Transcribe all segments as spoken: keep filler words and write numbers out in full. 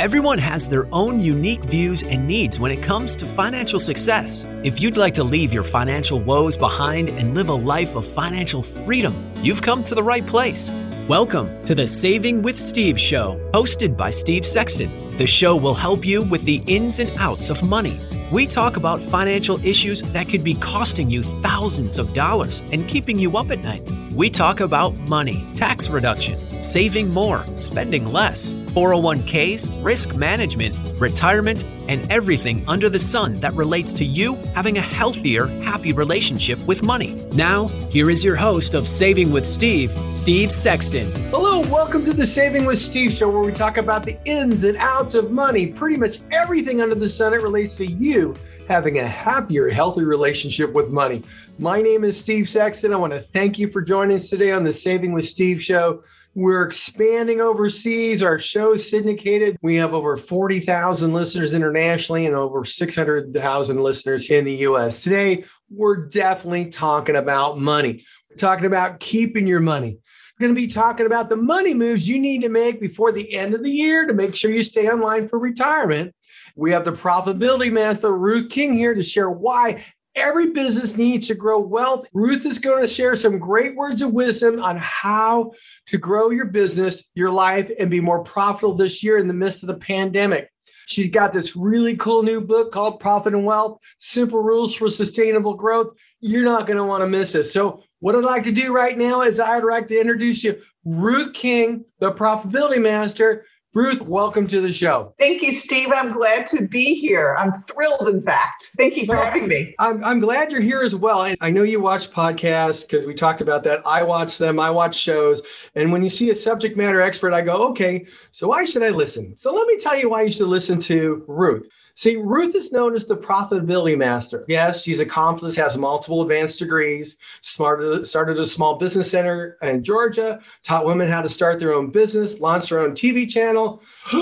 Everyone has their own unique views and needs when it comes to financial success. If you'd like to leave your financial woes behind and live a life of financial freedom, you've come to the right place. Welcome to the Saving with Steve show, hosted by Steve Sexton. The show will help you with the ins and outs of money. We talk about financial issues that could be costing you thousands of dollars and keeping you up at night. We talk about money, tax reduction, saving more, spending less, four oh one k's, risk management, retirement, and everything under the sun that relates to you having a healthier, happy relationship with money. Now, here is your host of Saving with Steve, Steve Sexton. Hello, welcome to the Saving with Steve show, where we talk about the ins and outs of money, pretty much everything under the sun that relates to you having a happier, healthy relationship with money. My name is Steve Sexton. I want to thank you for joining us today on the Saving with Steve show. We're expanding overseas. Our show's syndicated. We have over forty thousand listeners internationally and over six hundred thousand listeners in the U S. Today, we're definitely talking about money. We're talking about keeping your money. We're going to be talking about the money moves you need to make before the end of the year to make sure you stay on line for retirement. We have the profitability master, Ruth King, here to share why every business needs to grow wealth. Ruth is going to share some great words of wisdom on how to grow your business, your life, and be more profitable this year in the midst of the pandemic. She's got this really cool new book called Profit and Wealth, Simple Rules for Sustainable Growth. You're not going to want to miss it. So what I'd like to do right now is I'd like to introduce you, Ruth King, the profitability master. Ruth, welcome to the show. Thank you, Steve. I'm glad to be here. I'm thrilled, in fact. Thank you for well, having me. I'm, I'm glad you're here as well. I know you watch podcasts because we talked about that. I watch them. I watch shows. And when you see a subject matter expert, I go, okay, so why should I listen? So let me tell you why you should listen to Ruth. See, Ruth is known as the profitability master. Yes, she's accomplished, has multiple advanced degrees, started, started a small business center in Georgia, taught women how to start their own business, launched her own T V channel.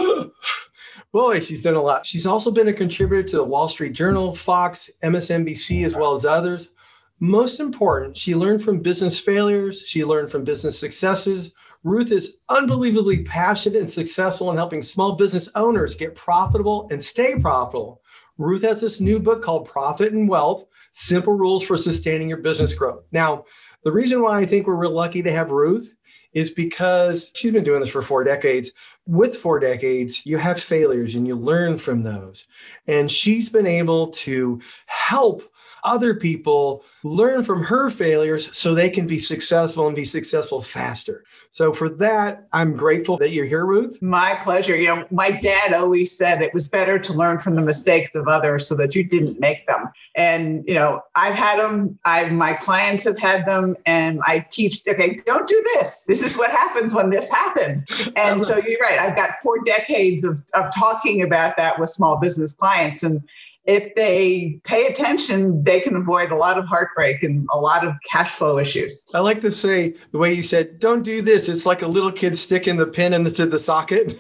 Boy, she's done a lot. She's also been a contributor to the Wall Street Journal, Fox, M S N B C, as well as others. Most important, she learned from business failures. She learned from business successes. Ruth is unbelievably passionate and successful in helping small business owners get profitable and stay profitable. Ruth has this new book called Profit and Wealth, Simple Rules for Sustaining Your Business Growth. Now, the reason why I think we're real lucky to have Ruth is because she's been doing this for four decades. With four decades, you have failures and you learn from those. And she's been able to help other people learn from her failures so they can be successful and be successful faster. So for that, I'm grateful that you're here, Ruth. My pleasure. You know, my dad always said it was better to learn from the mistakes of others so that you didn't make them. And, you know, I've had them. I, my clients have had them. And I teach, okay, don't do this. This is what happens when this happened. And so you're right. I've got four decades of, of talking about that with small business clients. And if they pay attention, they can avoid a lot of heartbreak and a lot of cash flow issues. I like to say the way you said, don't do this. It's like a little kid sticking the pin into the socket.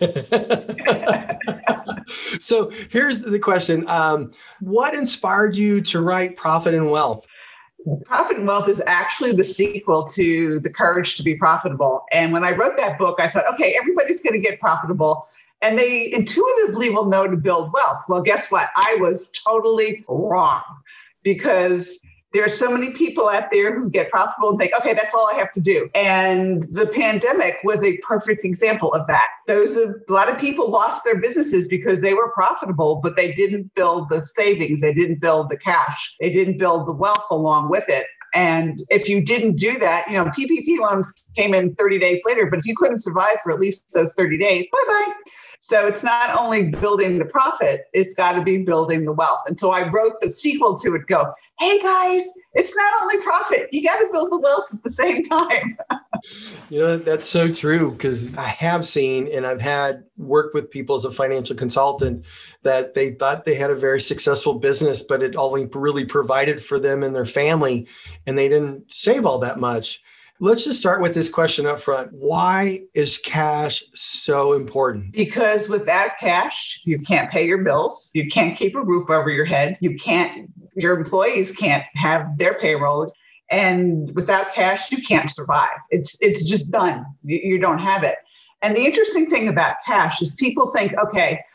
So here's the question. Um, what inspired you to write Profit and Wealth? Profit and Wealth is actually the sequel to The Courage to Be Profitable. And when I wrote that book, I thought, okay, everybody's going to get profitable. And they intuitively will know to build wealth. Well, guess what? I was totally wrong, because there are so many people out there who get profitable and think, okay, that's all I have to do. And the pandemic was a perfect example of that. Those a lot of people lost their businesses because they were profitable, but they didn't build the savings. They didn't build the cash. They didn't build the wealth along with it. And if you didn't do that, you know, P P P loans came in thirty days later, but if you couldn't survive for at least those thirty days, bye-bye. So it's not only building the profit, it's got to be building the wealth. And so I wrote the sequel to it, go, hey guys, it's not only profit, you got to build the wealth at the same time. You know, that's so true, because I have seen, and I've had worked with people as a financial consultant, that they thought they had a very successful business, but it only really provided for them and their family, and they didn't save all that much. Let's just start with this question up front. Why is cash so important? Because without cash, you can't pay your bills. You can't keep a roof over your head. You can't, your employees can't have their payroll. And without cash, you can't survive. It's, it's just done. You, you don't have it. And the interesting thing about cash is people think, okay,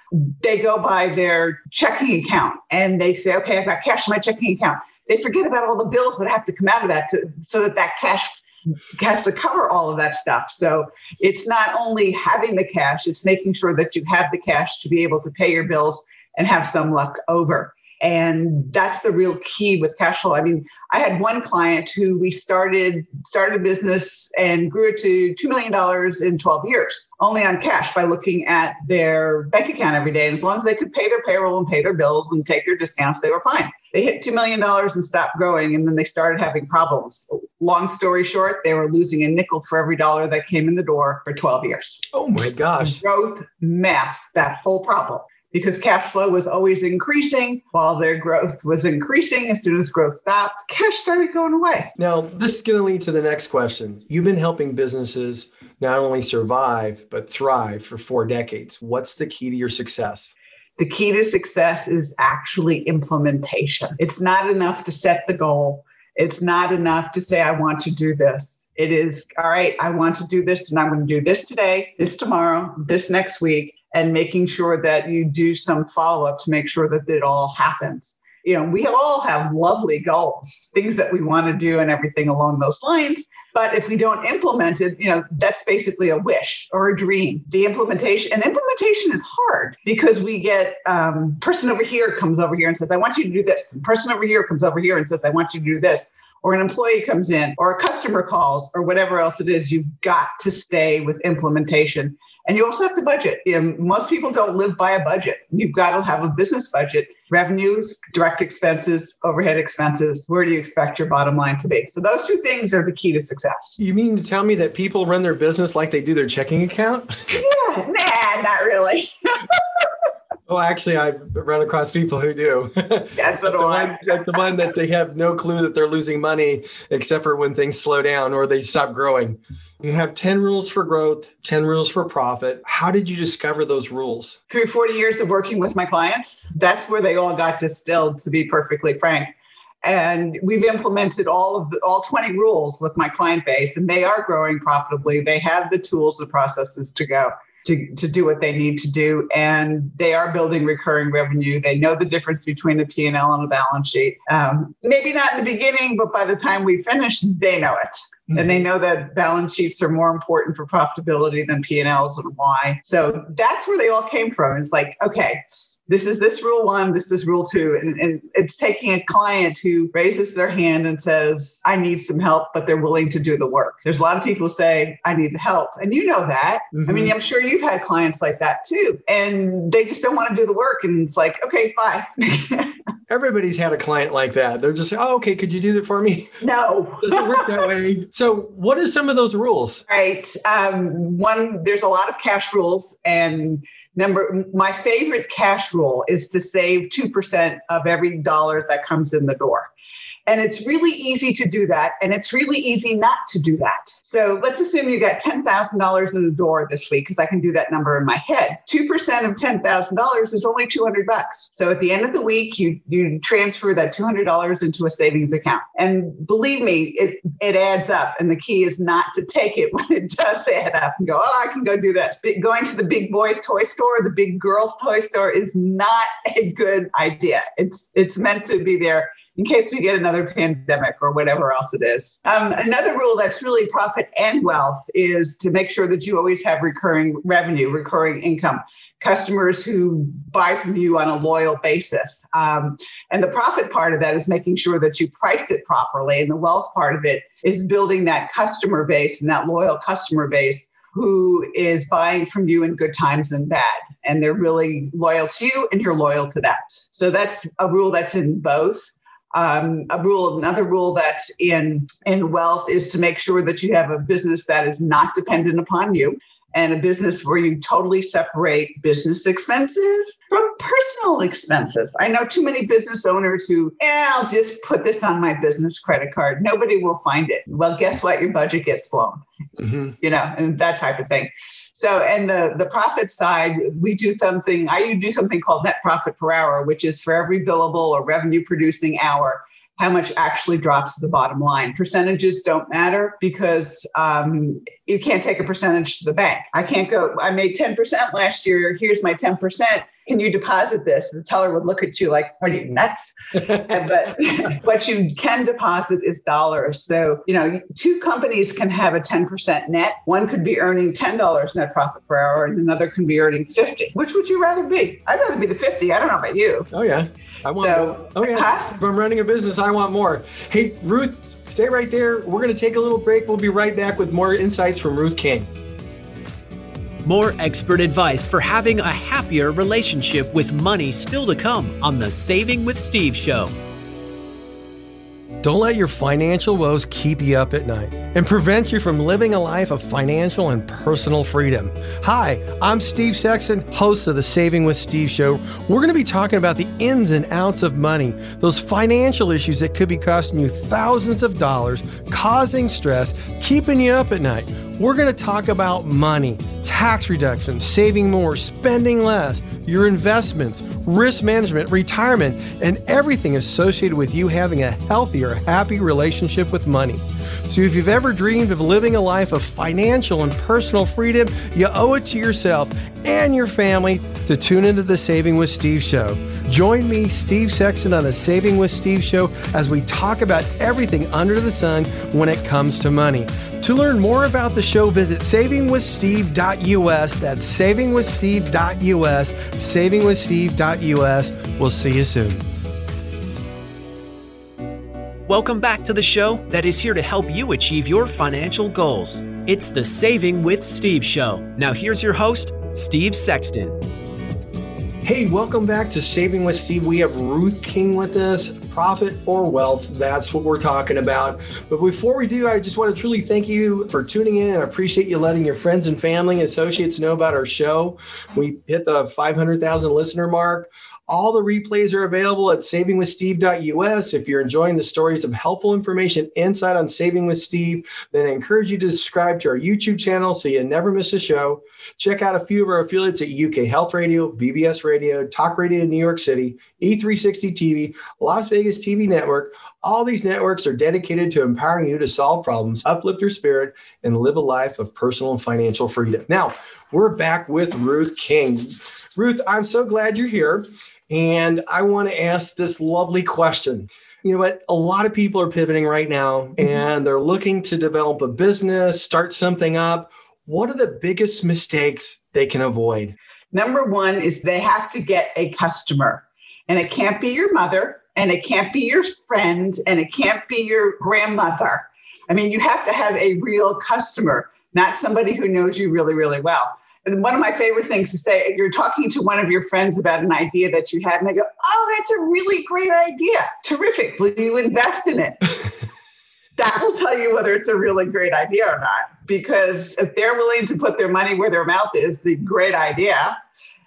they go by their checking account and they say, okay, I've got cash in my checking account. They forget about all the bills that have to come out of that to, so that that cash has to cover all of that stuff. So it's not only having the cash, it's making sure that you have the cash to be able to pay your bills and have some left over. And that's the real key with cash flow. I mean, I had one client who we started started a business and grew it to two million dollars in twelve years, only on cash by looking at their bank account every day. And as long as they could pay their payroll and pay their bills and take their discounts, they were fine. They hit two million dollars and stopped growing, and then they started having problems. Long story short, they were losing a nickel for every dollar that came in the door for twelve years. Oh my gosh. Growth masked that whole problem, because cash flow was always increasing while their growth was increasing. As soon as growth stopped, cash started going away. Now, this is going to lead to the next question. You've been helping businesses not only survive, but thrive for four decades. What's the key to your success? The key to success is actually implementation. It's not enough to set the goal. It's not enough to say, I want to do this. It is, all right, I want to do this, and I'm going to do this today, this tomorrow, this next week, and making sure that you do some follow-up to make sure that it all happens. You know, we all have lovely goals, things that we want to do and everything along those lines. But if we don't implement it, you know, that's basically a wish or a dream. The implementation, and implementation is hard because we get um, person over here comes over here and says, I want you to do this. And person over here comes over here and says, I want you to do this. Or an employee comes in, or a customer calls, or whatever else it is. You've got to stay with implementation. And you also have to budget. You know, most people don't live by a budget. You've got to have a business budget. Revenues, direct expenses, overhead expenses. Where do you expect your bottom line to be? So those two things are the key to success. You mean to tell me that people run their business like they do their checking account? Yeah, nah, not really. Well, actually, I've run across people who do. Yes, the one, like the one that they have no clue that they're losing money, except for when things slow down or they stop growing. You have ten rules for growth, ten rules for profit. How did you discover those rules? Through forty years of working with my clients, that's where they all got distilled, to be perfectly frank. And we've implemented all of the, all twenty rules with my client base, and they are growing profitably. They have the tools, the processes to go. To, to do what they need to do. And they are building recurring revenue. They know the difference between the P and L and a balance sheet. Um, maybe not in the beginning, but by the time we finish, they know it. Mm-hmm. And they know that balance sheets are more important for profitability than P and Ls and why. So that's where they all came from. It's like, okay, this is this rule one, this is rule two. And, and it's taking a client who raises their hand and says, I need some help, but they're willing to do the work. There's a lot of people who say, I need the help. And you know that. Mm-hmm. I mean, I'm sure you've had clients like that too. And they just don't want to do the work. And it's like, okay, bye. Everybody's had a client like that. They're just, oh, okay, could you do that for me? No. Doesn't work that way. So what are some of those rules? Right. Um, one, there's a lot of cash rules. And number, my favorite cash rule is to save two percent of every dollar that comes in the door. And it's really easy to do that. And it's really easy not to do that. So let's assume you got ten thousand dollars in the door this week, because I can do that number in my head. two percent of ten thousand dollars is only two hundred bucks. So at the end of the week, you, you transfer that two hundred dollars into a savings account. And believe me, it, it adds up. And the key is not to take it when it does add up and go, oh, I can go do this. But going to the big boys toy store, the big girls toy store is not a good idea. It's, it's meant to be there in case we get another pandemic or whatever else it is. Um, another rule that's really profit and wealth is to make sure that you always have recurring revenue, recurring income, customers who buy from you on a loyal basis. Um, and the profit part of that is making sure that you price it properly. And the wealth part of it is building that customer base and that loyal customer base who is buying from you in good times and bad. And they're really loyal to you and you're loyal to them. So that's a rule that's in both. Um, a rule, another rule that's in, in wealth is to make sure that you have a business that is not dependent upon you, and a business where you totally separate business expenses from personal expenses. I know too many business owners who, eh, I'll just put this on my business credit card. Nobody will find it. Well, guess what? Your budget gets blown, mm-hmm. you know, and that type of thing. So, and the, the profit side, we do something, I do something called net profit per hour, which is for every billable or revenue producing hour, how much actually drops to the bottom line. Percentages don't matter because um, you can't take a percentage to the bank. I can't go, I made ten percent last year. Here's my ten percent. Can you deposit this? The teller would look at you like, are you nuts? But what you can deposit is dollars. So, you know, two companies can have a ten percent net. One could be earning ten dollars net profit per hour and another can be earning fifty. Which would you rather be? I'd rather be the fifty. I don't know about you. Oh, yeah. I want so, more. Oh, yeah. Huh? If I'm running a business, I want more. Hey, Ruth, stay right there. We're going to take a little break. We'll be right back with more insights from Ruth King. More expert advice for having a happier relationship with money still to come on the Saving with Steve show. Don't let your financial woes keep you up at night and prevent you from living a life of financial and personal freedom. Hi, I'm Steve Sexton, host of the Saving with Steve show. We're going to be talking about the ins and outs of money, those financial issues that could be costing you thousands of dollars, causing stress, keeping you up at night. We're going to talk about money, tax reduction, saving more, spending less, your investments, risk management, retirement, and everything associated with you having a healthier, happy relationship with money. So if you've ever dreamed of living a life of financial and personal freedom, you owe it to yourself and your family to tune into the Saving with Steve show. Join me, Steve Sexton, on the Saving with Steve show as we talk about everything under the sun when it comes to money. To learn more about the show, visit saving with steve dot u s. That's saving with steve dot u s. saving with steve dot u s. We'll see you soon. Welcome back to the show that is here to help you achieve your financial goals. It's the Saving with Steve show. Now here's your host, Steve Sexton. Hey, welcome back to Saving with Steve. We have Ruth King with us. Profit or wealth, that's what we're talking about. But before we do, I just want to truly thank you for tuning in, and I appreciate you letting your friends and family and associates know about our show. We hit the five hundred thousand listener mark. All the replays are available at saving with steve dot u s. If you're enjoying the stories of helpful information insight on Saving with Steve, then I encourage you to subscribe to our YouTube channel so you never miss a show. Check out a few of our affiliates at U K Health Radio, B B S Radio, Talk Radio in New York City, E three sixty T V, Las Vegas T V Network. All these networks are dedicated to empowering you to solve problems, uplift your spirit, and live a life of personal and financial freedom. Now, we're back with Ruth King. Ruth, I'm so glad you're here. And I want to ask this lovely question. You know what? A lot of people are pivoting right now and they're looking to develop a business, start something up. What are the biggest mistakes they can avoid? Number one is they have to get a customer, and it can't be your mother, and it can't be your friend, and it can't be your grandmother. I mean, you have to have a real customer, not somebody who knows you really, really well. And one of my favorite things to say, you're talking to one of your friends about an idea that you had, and they go, oh, that's a really great idea. Terrific. Will you invest in it? That will tell you whether it's a really great idea or not. Because if they're willing to put their money where their mouth is, the great idea,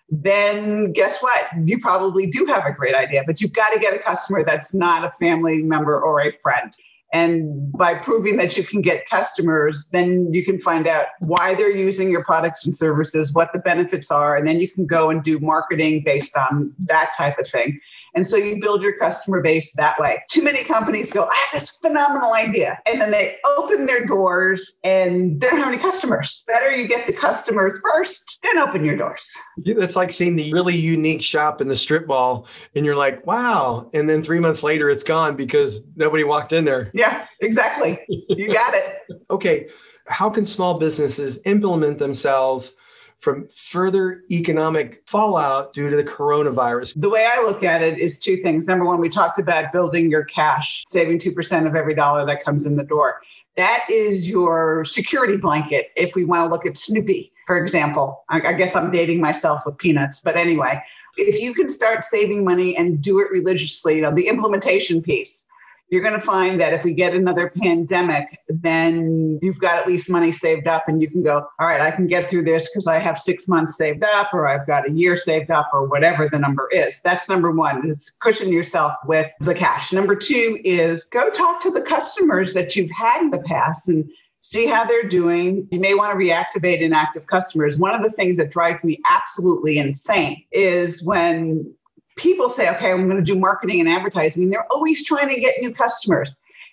then guess what? You probably do have a great idea, but you've got to get a customer that's not a family member or a friend. And by proving that you can get customers, then you can find out why they're using your products and services, what the benefits are, and then you can go and do marketing based on that type of thing. And so you build your customer base that way. Too many companies go, I have this phenomenal idea. And then they open their doors and they don't have any customers. Better you get the customers first, then open your doors. Yeah, that's like seeing the really unique shop in the strip mall and you're like, wow. And then three months later, it's gone because nobody walked in there. Yeah, exactly. You got it. Okay. How can small businesses implement themselves from further economic fallout due to the coronavirus? The way I look at it is two things. Number one, we talked about building your cash, saving two percent of every dollar that comes in the door. That is your security blanket. If we want to look at Snoopy, for example, I, I guess I'm dating myself with Peanuts, but anyway, if you can start saving money and do it religiously, you know, the implementation piece, you're going to find that if we get another pandemic, then you've got at least money saved up and you can go, all right, I can get through this because I have six months saved up or I've got a year saved up or whatever the number is. That's number one, is cushion yourself with the cash. Number two is go talk to the customers that you've had in the past and see how they're doing. You may want to reactivate inactive customers. One of the things that drives me absolutely insane is when people say, okay, I'm going to do marketing and advertising, and they're always trying to get new customers.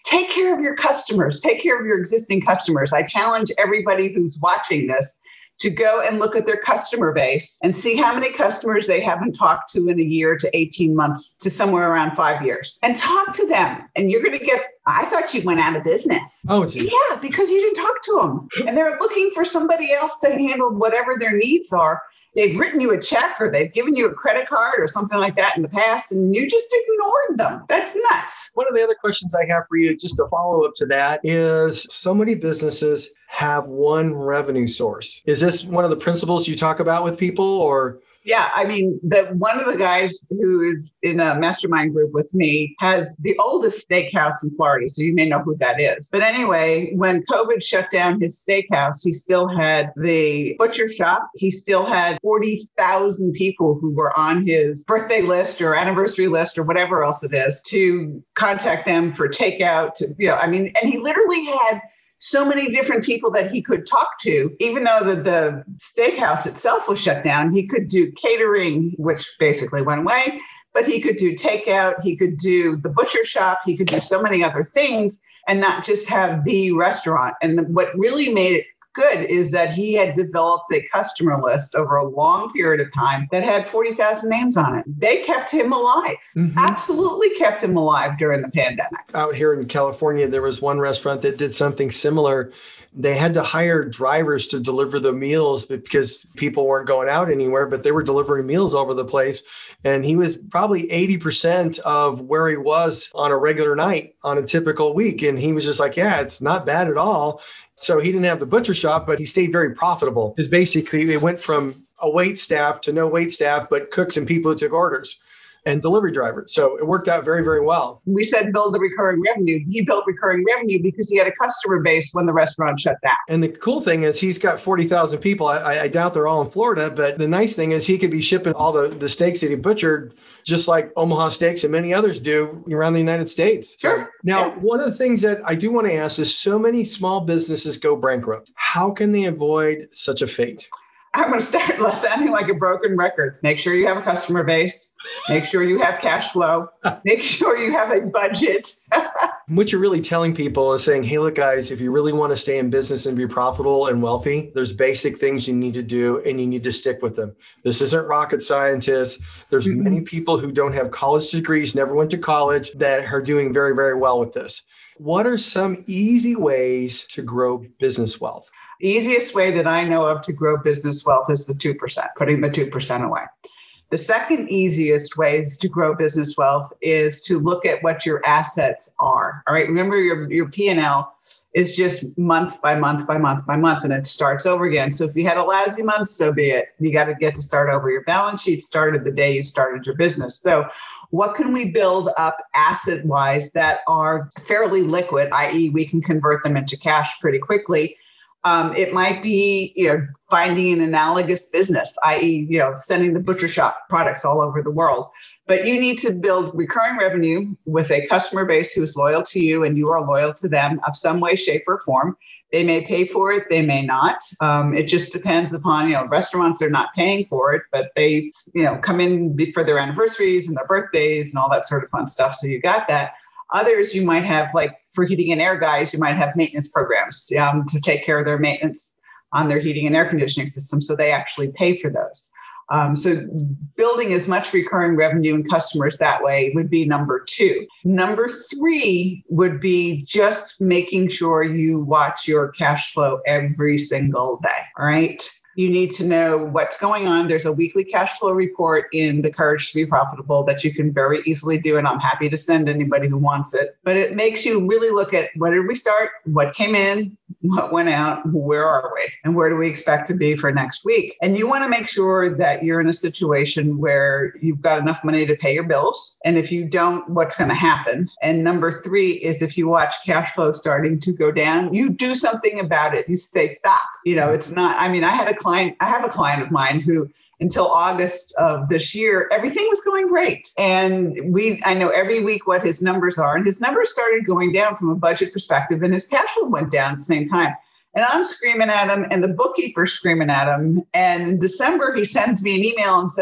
take care of your customers, take care of your existing customers. I challenge everybody who's watching this to go and look at their customer base and see how many customers they haven't talked to in a year to eighteen months to somewhere around five years. And talk to them. And you're going to get, I thought you went out of business. Oh, geez. Yeah, because you didn't talk to them. And they're looking for somebody else to handle whatever their needs are. They've written you a check or they've given you a credit card or something like that in the past, and you just ignored them. That's nuts. One of the other questions I have for you, just a follow up to that, is so many businesses have one revenue source. Is this one of the principles you talk about with people, or? Yeah, I mean, the one of the guys who is in a mastermind group with me has the oldest steakhouse in Florida, so you may know who that is. But anyway, when COVID shut down his steakhouse, he still had the butcher shop. He still had forty thousand people who were on his birthday list or anniversary list or whatever else it is to contact them for takeout. To, you know, I mean, and he literally had so many different people that he could talk to. Even though the, the steakhouse itself was shut down, he could do catering, which basically went away, but he could do takeout, he could do the butcher shop, he could do so many other things and not just have the restaurant. And what really made it good is that he had developed a customer list over a long period of time that had forty thousand names on it. They kept him alive, mm-hmm. absolutely kept him alive during the pandemic. Out here in California, there was one restaurant that did something similar. They had to hire drivers to deliver the meals because people weren't going out anywhere, but they were delivering meals all over the place. And he was probably eighty percent of where he was on a regular night on a typical week. And he was just like, yeah, it's not bad at all. So he didn't have the butcher shop, but he stayed very profitable. Because basically they went from a wait staff to no wait staff, but cooks and people who took orders and delivery drivers. So it worked out very, very well. We said build the recurring revenue. He built recurring revenue because he had a customer base when the restaurant shut down. And the cool thing is he's got forty thousand people. I, I doubt they're all in Florida, but the nice thing is he could be shipping all the, the steaks that he butchered, just like Omaha Steaks and many others do around the United States. Sure. Now, yeah. One of the things that I do want to ask is so many small businesses go bankrupt. How can they avoid such a fate? I'm going to start sounding like a broken record. Make sure you have a customer base. Make sure you have cash flow. Make sure you have a budget. What you're really telling people is saying, hey, look, guys, if you really want to stay in business and be profitable and wealthy, there's basic things you need to do and you need to stick with them. This isn't rocket scientists. There's mm-hmm. many people who don't have college degrees, never went to college, that are doing very, very well with this. What are some easy ways to grow business wealth? The easiest way that I know of to grow business wealth is the two percent, putting the two percent away. The second easiest ways to grow business wealth is to look at what your assets are. All right. Remember, your, your P and L is just month by month by month by month, and it starts over again. So if you had a lousy month, so be it. You got to get to start over. Your balance sheet started the day you started your business. So what can we build up asset-wise that are fairly liquid, that is we can convert them into cash pretty quickly? Um, it might be, you know, finding an analogous business, that is, you know, sending the butcher shop products all over the world. But you need to build recurring revenue with a customer base who's loyal to you and you are loyal to them of some way, shape, or form. They may pay for it, they may not. Um, it just depends upon, you know, restaurants are not paying for it, but they, you know, come in for their anniversaries and their birthdays and all that sort of fun stuff. So you got that. Others, you might have, like for heating and air guys, you might have maintenance programs um, to take care of their maintenance on their heating and air conditioning system. So they actually pay for those. Um, so building as much recurring revenue and customers that way would be number two. Number three would be just making sure you watch your cash flow every single day. All right. You need to know what's going on. There's a weekly cash flow report in the Courage to Be Profitable that you can very easily do. And I'm happy to send anybody who wants it. But it makes you really look at what did we start, what came in, what went out, where are we, and where do we expect to be for next week? And you want to make sure that you're in a situation where you've got enough money to pay your bills. And if you don't, what's going to happen? And number three is if you watch cash flow starting to go down, you do something about it. You say, stop. You know, it's not, I mean, I had a client, I have a client of mine who until August of this year, everything was going great. And we, I know every week what his numbers are, and his numbers started going down from a budget perspective and his cash flow went down at the same time. And I'm screaming at him and the bookkeeper's screaming at him. And in December, he sends me an email and says,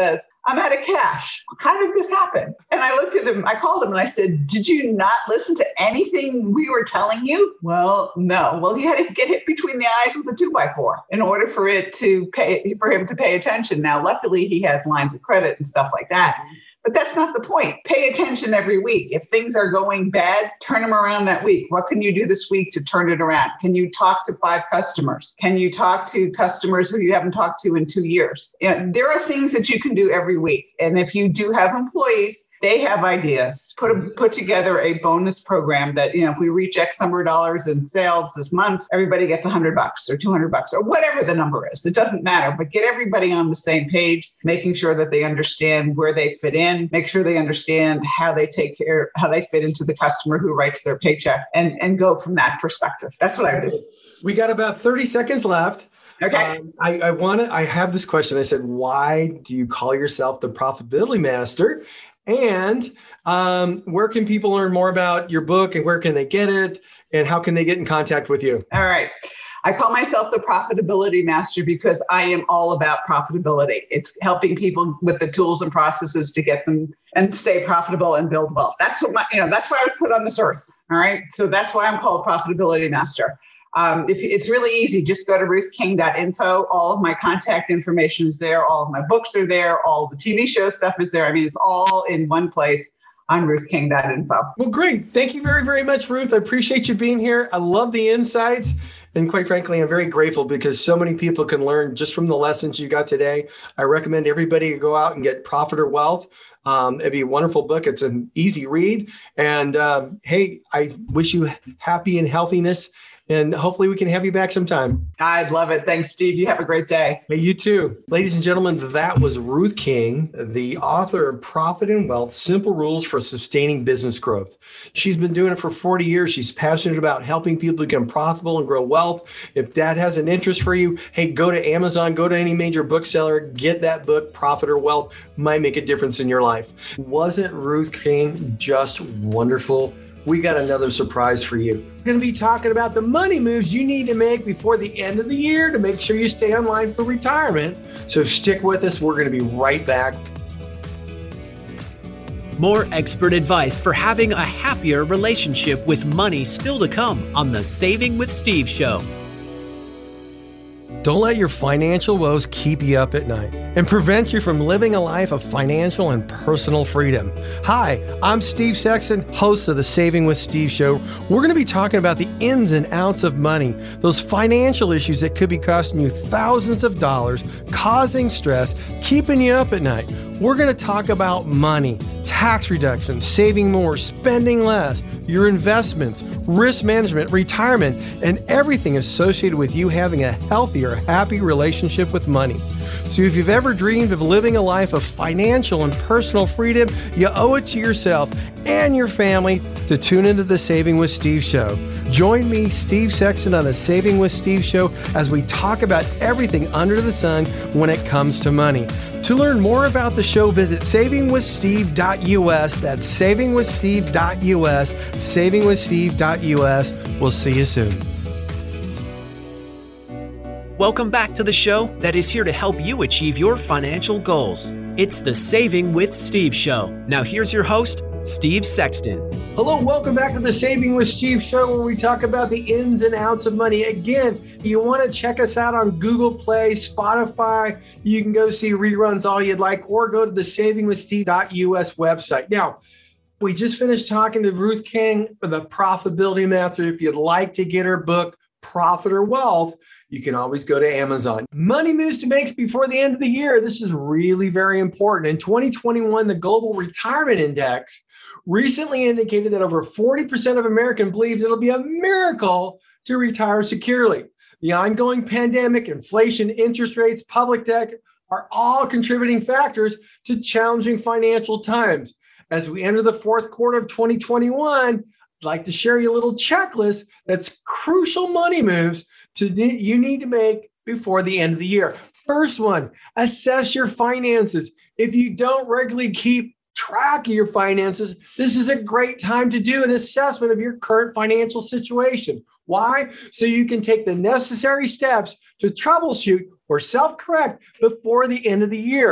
I'm out of cash. How did this happen? And I looked at him, I called him and I said, did you not listen to anything we were telling you? Well, no. Well, you had to get hit between the eyes with a two by four in order for it to pay, for him to pay attention. Now, luckily he has lines of credit and stuff like that. But that's not the point. Pay attention every week. If things are going bad, turn them around that week. What can you do this week to turn it around? Can you talk to five customers? Can you talk to customers who you haven't talked to in two years? You know, there are things that you can do every week. And if you do have employees, they have ideas. Put a, put together a bonus program that, you know, if we reach X number of dollars in sales this month, everybody gets a hundred bucks or two hundred bucks or whatever the number is. It doesn't matter, but get everybody on the same page, making sure that they understand where they fit in, make sure they understand how they take care, how they fit into the customer who writes their paycheck, and, and go from that perspective. That's what I do. We got about thirty seconds left. Okay. Um, I, I want to, I have this question. I said, why do you call yourself the Profitability Master? And um, where can people learn more about your book, and where can they get it, and how can they get in contact with you? All right. I call myself the Profitability Master because I am all about profitability. It's helping people with the tools and processes to get them and stay profitable and build wealth. That's what my, you know, that's why I was put on this earth. All right. So that's why I'm called Profitability Master. Um, if it's really easy, just go to ruth king dot info. All of my contact information is there. All of my books are there. All the T V show stuff is there. I mean, it's all in one place on ruth king dot info. Well, great. Thank you very, very much, Ruth. I appreciate you being here. I love the insights. And quite frankly, I'm very grateful because so many people can learn just from the lessons you got today. I recommend everybody go out and get Profit or Wealth. Um, it'd be a wonderful book. It's an easy read. And um, hey, I wish you happy and healthiness. And hopefully we can have you back sometime. I'd love it. Thanks, Steve. You have a great day. Hey, you too. Ladies and gentlemen, that was Ruth King, the author of Profit and Wealth, Simple Rules for Sustaining Business Growth. She's been doing it for forty years. She's passionate about helping people become profitable and grow wealth. If that has an interest for you, hey, go to Amazon, go to any major bookseller, get that book, Profit or Wealth. Might make a difference in your life. Wasn't Ruth King just wonderful? We got another surprise for you. We're going to be talking about the money moves you need to make before the end of the year to make sure you stay on line for retirement. So stick with us. We're going to be right back. More expert advice for having a happier relationship with money still to come on the Saving with Steve show. Don't let your financial woes keep you up at night and prevent you from living a life of financial and personal freedom. Hi, I'm Steve Sexton, host of the Saving with Steve show. We're going to be talking about the ins and outs of money, those financial issues that could be costing you thousands of dollars, causing stress, keeping you up at night. We're going to talk about money, tax reduction, saving more, spending less, your investments, risk management, retirement, and everything associated with you having a healthier, happy relationship with money. So if you've ever dreamed of living a life of financial and personal freedom, you owe it to yourself and your family to tune into the Saving with Steve show. Join me, Steve Sexton, on the Saving with Steve show as we talk about everything under the sun when it comes to money. To learn more about the show, visit saving with steve dot u s. That's saving with steve dot u s, saving with steve dot u s. We'll see you soon. Welcome back to the show that is here to help you achieve your financial goals. It's the Saving with Steve show. Now here's your host, Steve Sexton. Hello, welcome back to the Saving with Steve show, where we talk about the ins and outs of money. Again, you want to check us out on Google Play, Spotify. You can go see reruns all you'd like, or go to the saving with steve dot u s website. Now, we just finished talking to Ruth King, the Profitability Master. If you'd like to get her book, Profit or Wealth, you can always go to Amazon. Money moves to make before the end of the year. This is really very important. In twenty twenty-one, the Global Retirement Index recently indicated that over forty percent of Americans believe it'll be a miracle to retire securely. The ongoing pandemic, inflation, interest rates, public debt are all contributing factors to challenging financial times. As we enter the fourth quarter of twenty twenty-one, I'd like to share you a little checklist that's crucial money moves to you need to make before the end of the year. First one, assess your finances. If you don't regularly keep track of your finances, this is a great time to do an assessment of your current financial situation. Why? So you can take the necessary steps to troubleshoot or self-correct before the end of the year.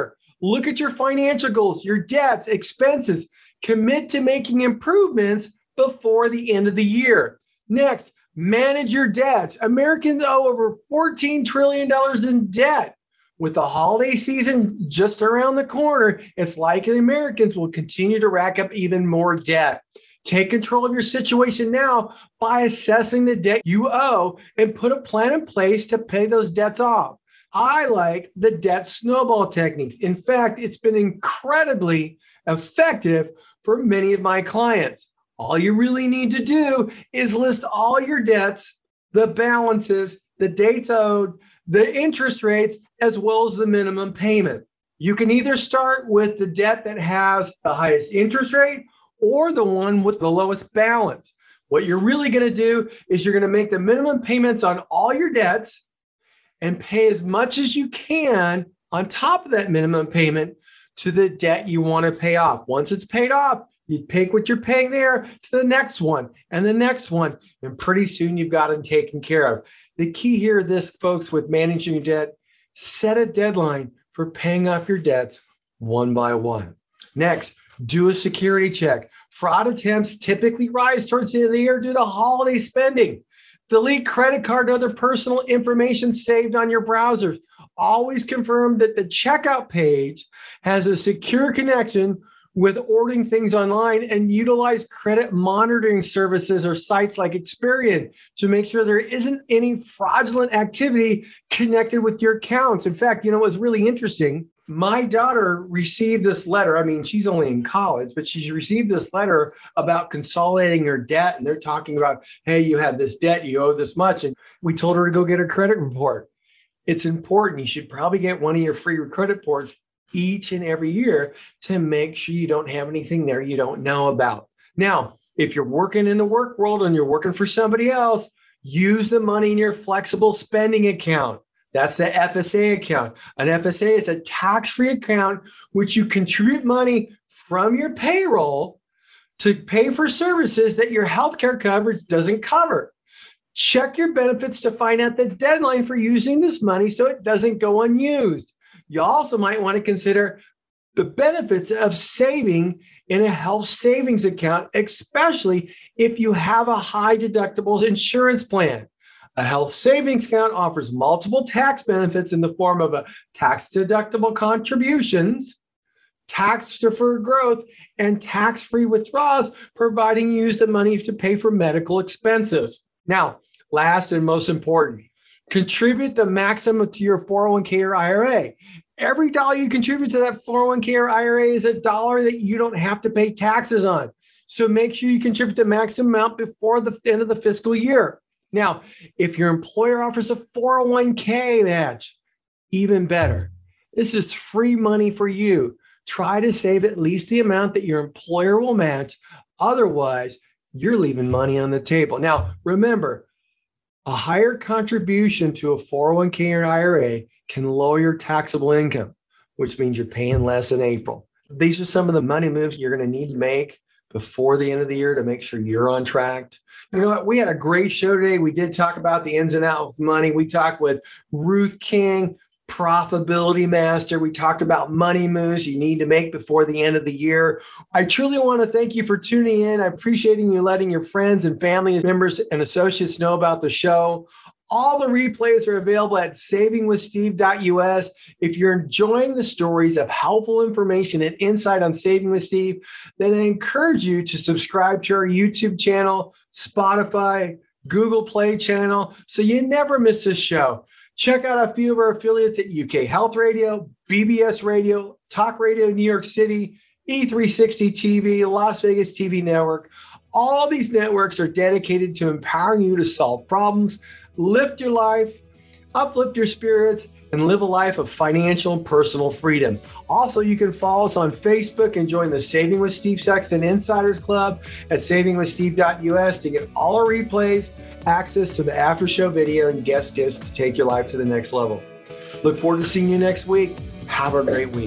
Look at your financial goals, your debts, expenses. Commit to making improvements before the end of the year. Next, manage your debts. Americans owe over fourteen trillion dollars in debt. With the holiday season just around the corner, it's likely Americans will continue to rack up even more debt. Take control of your situation now by assessing the debt you owe and put a plan in place to pay those debts off. I like the debt snowball technique. In fact, it's been incredibly effective for many of my clients. All you really need to do is list all your debts, the balances, the dates owed, the interest rates, as well as the minimum payment. You can either start with the debt that has the highest interest rate or the one with the lowest balance. What you're really going to do is you're going to make the minimum payments on all your debts and pay as much as you can on top of that minimum payment to the debt you want to pay off. Once it's paid off, you pick what you're paying there to the next one and the next one, and pretty soon you've got it taken care of. The key here, this, folks, with managing your debt, set a deadline for paying off your debts one by one. Next, do a security check. Fraud attempts typically rise towards the end of the year due to holiday spending. Delete credit card and other personal information saved on your browsers. Always confirm that the checkout page has a secure connection with ordering things online, and utilize credit monitoring services or sites like Experian to make sure there isn't any fraudulent activity connected with your accounts. In fact, you know, what's really interesting, my daughter received this letter. I mean, she's only in college, but she's received this letter about consolidating her debt. And they're talking about, hey, you have this debt, you owe this much. And we told her to go get her credit report. It's important. You should probably get one of your free credit reports each and every year to make sure you don't have anything there you don't know about. Now, if you're working in the work world and you're working for somebody else, use the money in your flexible spending account. That's the F S A account. An F S A is a tax-free account which you contribute money from your payroll to pay for services that your healthcare coverage doesn't cover. Check your benefits to find out the deadline for using this money so it doesn't go unused. You also might want to consider the benefits of saving in a health savings account, especially if you have a high deductibles insurance plan. A health savings account offers multiple tax benefits in the form of a tax-deductible contributions, tax-deferred growth, and tax-free withdrawals, providing you use the money to pay for medical expenses. Now, last and most important, contribute the maximum to your four oh one k or I R A. Every dollar you contribute to that four oh one k or I R A is a dollar that you don't have to pay taxes on. So make sure you contribute the maximum amount before the end of the fiscal year. Now, if your employer offers a four oh one k match, even better. This is free money for you. Try to save at least the amount that your employer will match. Otherwise, you're leaving money on the table. Now, remember, a higher contribution to a four oh one k or I R A can lower your taxable income, which means you're paying less in April. These are some of the money moves you're going to need to make before the end of the year to make sure you're on track. You know what? We had a great show today. We did talk about the ins and outs of money. We talked with Ruth King, Profitability Master. We talked about money moves you need to make before the end of the year. I truly want to thank you for tuning in. I appreciate you letting your friends and family members and associates know about the show. All the replays are available at saving with steve dot U S. If you're enjoying the stories of helpful information and insight on Saving with Steve, then I encourage you to subscribe to our YouTube channel, Spotify, Google Play channel, so you never miss a show. Check out a few of our affiliates at U K Health Radio, B B S Radio, Talk Radio New York City, E three sixty T V, Las Vegas T V Network. All these networks are dedicated to empowering you to solve problems, lift your life, uplift your spirits, and live a life of financial and personal freedom. Also, you can follow us on Facebook and join the Saving with Steve Sexton Insiders Club at saving with steve dot U S to get all our replays, access to the after show video, and guest tips to take your life to the next level. Look forward to seeing you next week. Have a great week.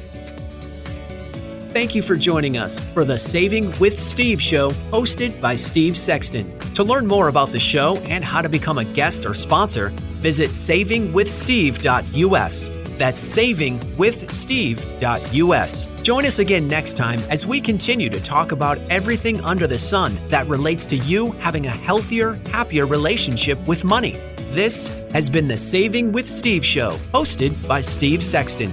Thank you for joining us for the Saving with Steve show hosted by Steve Sexton. To learn more about the show and how to become a guest or sponsor, visit saving with steve dot U S. That's saving with steve dot U S. Join us again next time as we continue to talk about everything under the sun that relates to you having a healthier, happier relationship with money. This has been the Saving with Steve Show, hosted by Steve Sexton.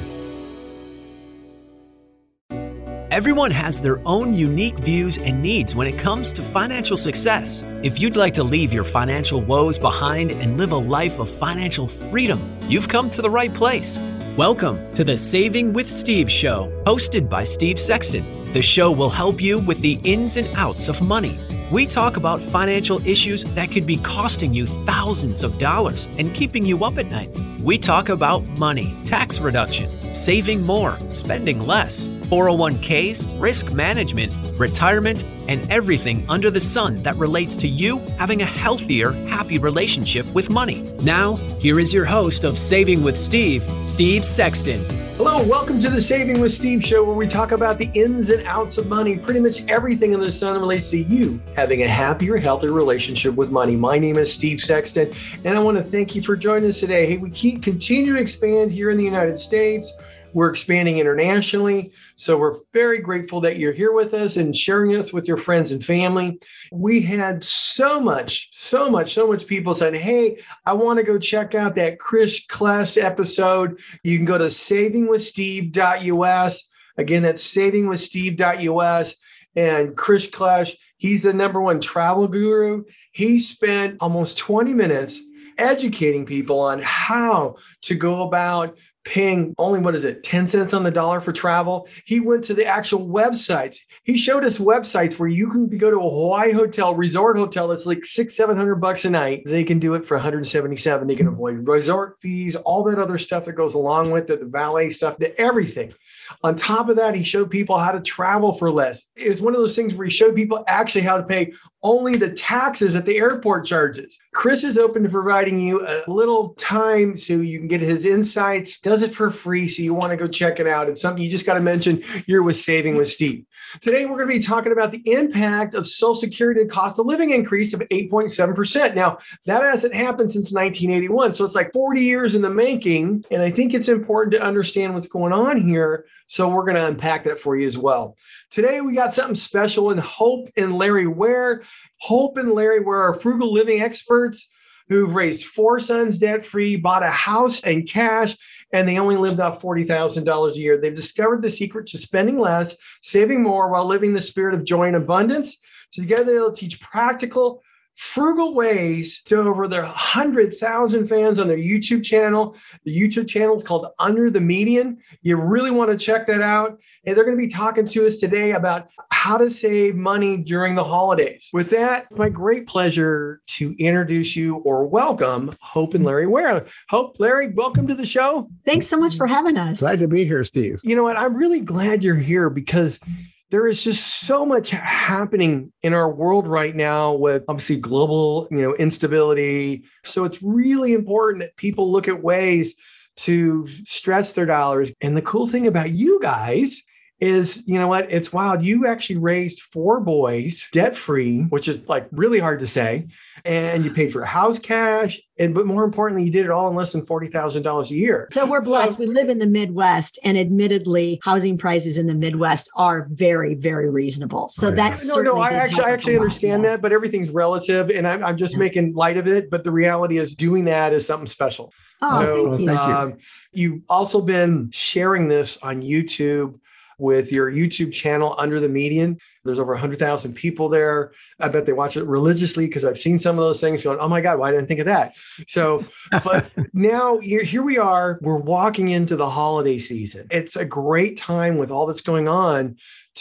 Everyone has their own unique views and needs when it comes to financial success. If you'd like to leave your financial woes behind and live a life of financial freedom, you've come to the right place. Welcome to the Saving with Steve Show, hosted by Steve Sexton. The show will help you with the ins and outs of money. We talk about financial issues that could be costing you thousands of dollars and keeping you up at night. We talk about money, tax reduction, saving more, spending less, four oh one k's, risk management, retirement, and everything under the sun that relates to you having a healthier, happy relationship with money. Now, here is your host of Saving with Steve, Steve Sexton. Hello, welcome to the Saving with Steve Show, where we talk about the ins and outs of money. Pretty much everything in the sun relates to you having a happier, healthier relationship with money. My name is Steve Sexton, and I want to thank you for joining us today. Hey, we keep continue to expand here in the United States. We're expanding internationally. So we're very grateful that you're here with us and sharing us with your friends and family. We had so much, so much, so much people saying, hey, I want to go check out that Chris Class episode. You can go to saving with steve dot U S. Again, that's saving with steve dot U S. And Chris Clash, he's the number one travel guru. He spent almost twenty minutes educating people on how to go about paying only, what is it, ten cents on the dollar for travel. He went to the actual websites. He showed us websites where you can go to a Hawaii hotel, resort hotel that's like six, seven hundred bucks a night. They can do it for one hundred seventy-seven. They can avoid resort fees, all that other stuff that goes along with it, the valet stuff, the everything. On top of that, he showed people how to travel for less. It was one of those things where he showed people actually how to pay only the taxes that the airport charges. Chris is open to providing you a little time so you can get his insights. Does it for free, so you want to go check it out. It's something you just got to mention. You're with Saving with Steve. Today, we're going to be talking about the impact of Social Security and cost of living increase of eight point seven percent. Now, that hasn't happened since nineteen eighty-one, so it's like forty years in the making. And I think it's important to understand what's going on here. So we're going to unpack that for you as well. Today, we got something special, and Hope and Larry Ware. Hope and Larry Ware are frugal living experts who've raised four sons debt-free, bought a house and cash, and they only lived off forty thousand dollars a year. They've discovered the secret to spending less, saving more, while living the spirit of joy and abundance. Together, they'll teach practical, frugal ways to over their one hundred thousand fans on their YouTube channel. The YouTube channel is called Under the Median. You really want to check that out. And they're going to be talking to us today about how to save money during the holidays. With that, it's my great pleasure to introduce you or welcome Hope and Larry Ware. Hope, Larry, welcome to the show. Thanks so much for having us. Glad to be here, Steve. You know what? I'm really glad you're here because there is just so much happening in our world right now with obviously global, you know, instability. So it's really important that people look at ways to stretch their dollars. And the cool thing about you guys is, you know what, it's wild. You actually raised four boys debt-free, which is like really hard to say. And you paid for house cash. And but more importantly, you did it all in less than forty thousand dollars a year. So we're blessed. So, we live in the Midwest, and admittedly, housing prices in the Midwest are very, very reasonable. So that's no, no, I actually, I actually understand that, but everything's relative, and I'm, I'm just yeah. making light of it. But the reality is, doing that is something special. Oh, so, thank you. Thank you. Um, you've also been sharing this on YouTube with your YouTube channel, Under the Median. There's over one hundred thousand people there. I bet they watch it religiously because I've seen some of those things going, oh my God, why didn't I think of that? So, but now here, here we are, we're walking into the holiday season. It's a great time with all that's going on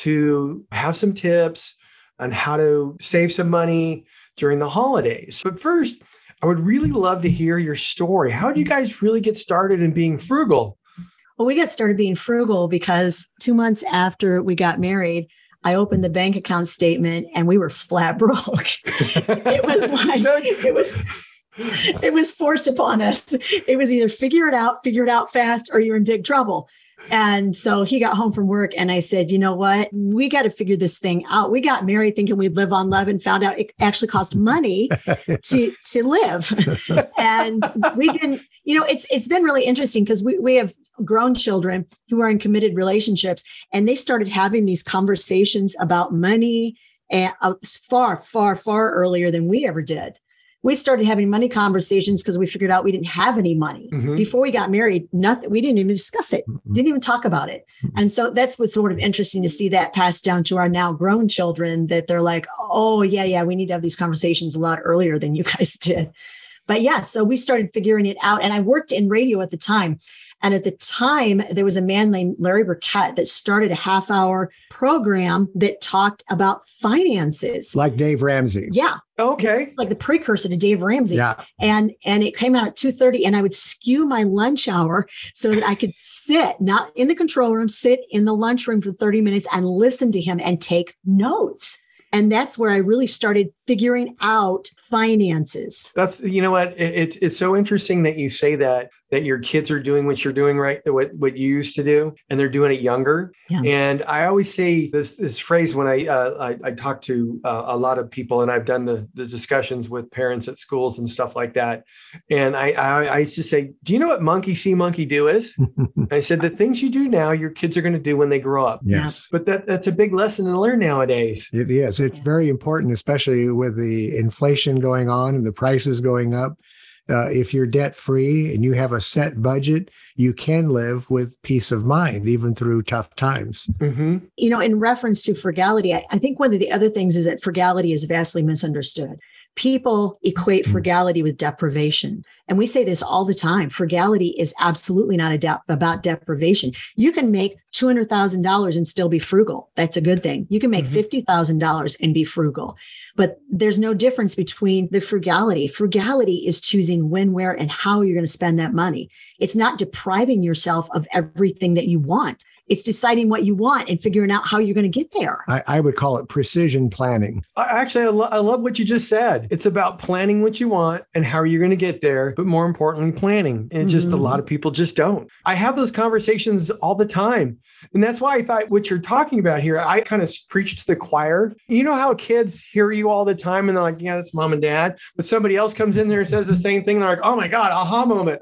to have some tips on how to save some money during the holidays. But first, I would really love to hear your story. How did you guys really get started in being frugal? Well, we got started being frugal because two months after we got married, I opened the bank account statement and we were flat broke. It was like, it was, it was forced upon us. It was either figure it out, figure it out fast, or you're in big trouble. And so he got home from work and I said, you know what, we got to figure this thing out. We got married thinking we'd live on love and found out it actually cost money to, to live. And we didn't, You know, it's it's been really interesting because we, we have grown children who are in committed relationships, and they started having these conversations about money and uh, far, far, far earlier than we ever did. We started having money conversations because we figured out we didn't have any money. Mm-hmm. Before we got married, nothing, we didn't even discuss it, mm-hmm. didn't even talk about it. Mm-hmm. And so that's what's sort of interesting to see that passed down to our now grown children, that they're like, oh, yeah, yeah, we need to have these conversations a lot earlier than you guys did. But yeah, so we started figuring it out. And I worked in radio at the time. And at the time, there was a man named Larry Burkett that started a half hour program that talked about finances. Like Dave Ramsey. Yeah. Okay. Like the precursor to Dave Ramsey. Yeah. And, and it came out at two thirty, and I would skew my lunch hour so that I could sit, not in the control room, sit in the lunchroom for thirty minutes and listen to him and take notes. And that's where I really started figuring out finances. That's, you know what, it, it, it's so interesting that you say that, that your kids are doing what you're doing, right? What, what you used to do, and they're doing it younger. Yeah. And I always say this, this phrase when I, uh, I, I talk to uh, a lot of people, and I've done the, the discussions with parents at schools and stuff like that. And I, I, I used to say, do you know what monkey see, monkey do is? I said, the things you do now, your kids are going to do when they grow up. Yes. But that, that's a big lesson to learn nowadays. It is. It's very important, especially with the inflation going on and the prices going up. Uh, if you're debt free and you have a set budget, you can live with peace of mind, even through tough times. Mm-hmm. You know, in reference to frugality, I, I think one of the other things is that frugality is vastly misunderstood. People equate frugality with deprivation. And we say this all the time. Frugality is absolutely not a de- about deprivation. You can make two hundred thousand dollars and still be frugal. That's a good thing. You can make mm-hmm. fifty thousand dollars and be frugal. But there's no difference between the frugality. Frugality is choosing when, where, and how you're going to spend that money. It's not depriving yourself of everything that you want. It's deciding what you want and figuring out how you're going to get there. I, I would call it precision planning. Actually, I, lo- I love what you just said. It's about planning what you want and how you're going to get there, but more importantly, planning. And mm-hmm. just a lot of people just don't. I have those conversations all the time. And that's why I thought what you're talking about here, I kind of preach to the choir. You know how kids hear you all the time and they're like, yeah, that's mom and dad. But somebody else comes in there and says the same thing. They're like, oh my God, aha moment.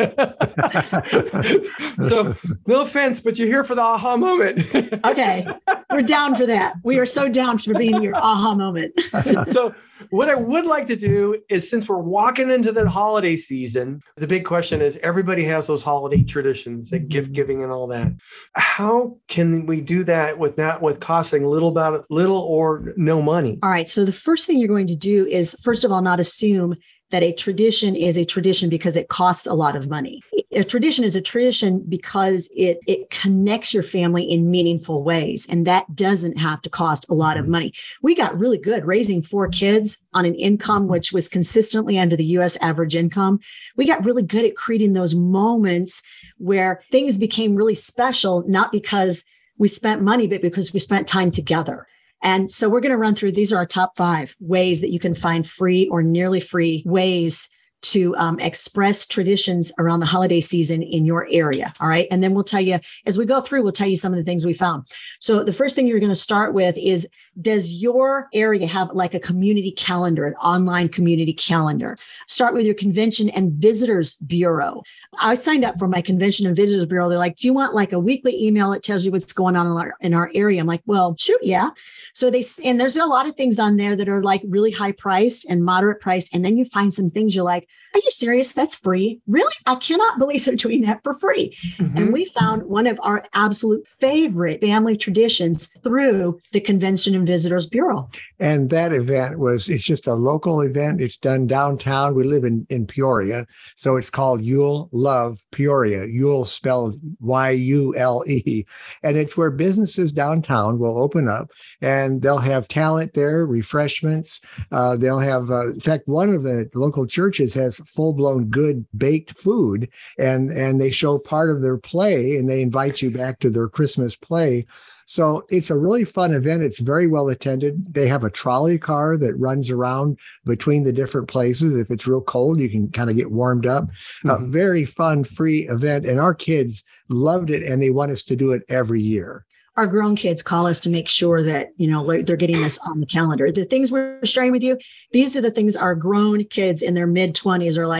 So no offense, but you're here for the aha moment. Okay. We're down for that. We are so down for being your aha moment. So what I would like to do is, since we're walking into the holiday season, the big question is, everybody has those holiday traditions, like gift giving and all that. How can we do that with not with costing little about little or no money? All right. So the first thing you're going to do is, first of all, not assume that a tradition is a tradition because it costs a lot of money. A tradition is a tradition because it, it connects your family in meaningful ways. And that doesn't have to cost a lot of money. We got really good raising four kids on an income which was consistently under the U S average income. We got really good at creating those moments where things became really special, not because we spent money, but because we spent time together. And so we're going to run through, these are our top five ways that you can find free or nearly free ways to um, express traditions around the holiday season in your area. All right. And then we'll tell you, as we go through, we'll tell you some of the things we found. So the first thing you're going to start with is, does your area have like a community calendar, an online community calendar? Start with your Convention and Visitors Bureau. I signed up for my Convention and Visitors Bureau. They're like, do you want like a weekly email that tells you what's going on in our, in our area? I'm like, well, shoot, yeah. So they, and there's a lot of things on there that are like really high priced and moderate priced. And then you find some things you're like, are you serious? That's free. Really? I cannot believe they're doing that for free. Mm-hmm. And we found one of our absolute favorite family traditions through the Convention and Visitors Bureau. And that event was, it's just a local event. It's done downtown. We live in, in Peoria. So it's called Yule Love Peoria. Yule spelled Y U L E. And it's where businesses downtown will open up and they'll have talent there, refreshments. Uh, they'll have, uh, in fact, one of the local churches has full-blown good baked food, and, and they show part of their play and they invite you back to their Christmas play. So it's a really fun event. It's very well attended. They have a trolley car that runs around between the different places. If it's real cold, you can kind of get warmed up. Mm-hmm. A very fun, free event. And our kids loved it, and they want us to do it every year. Our grown kids call us to make sure that, you know, they're getting this on the calendar. The things we're sharing with you, these are the things our grown kids in their mid twenties are like,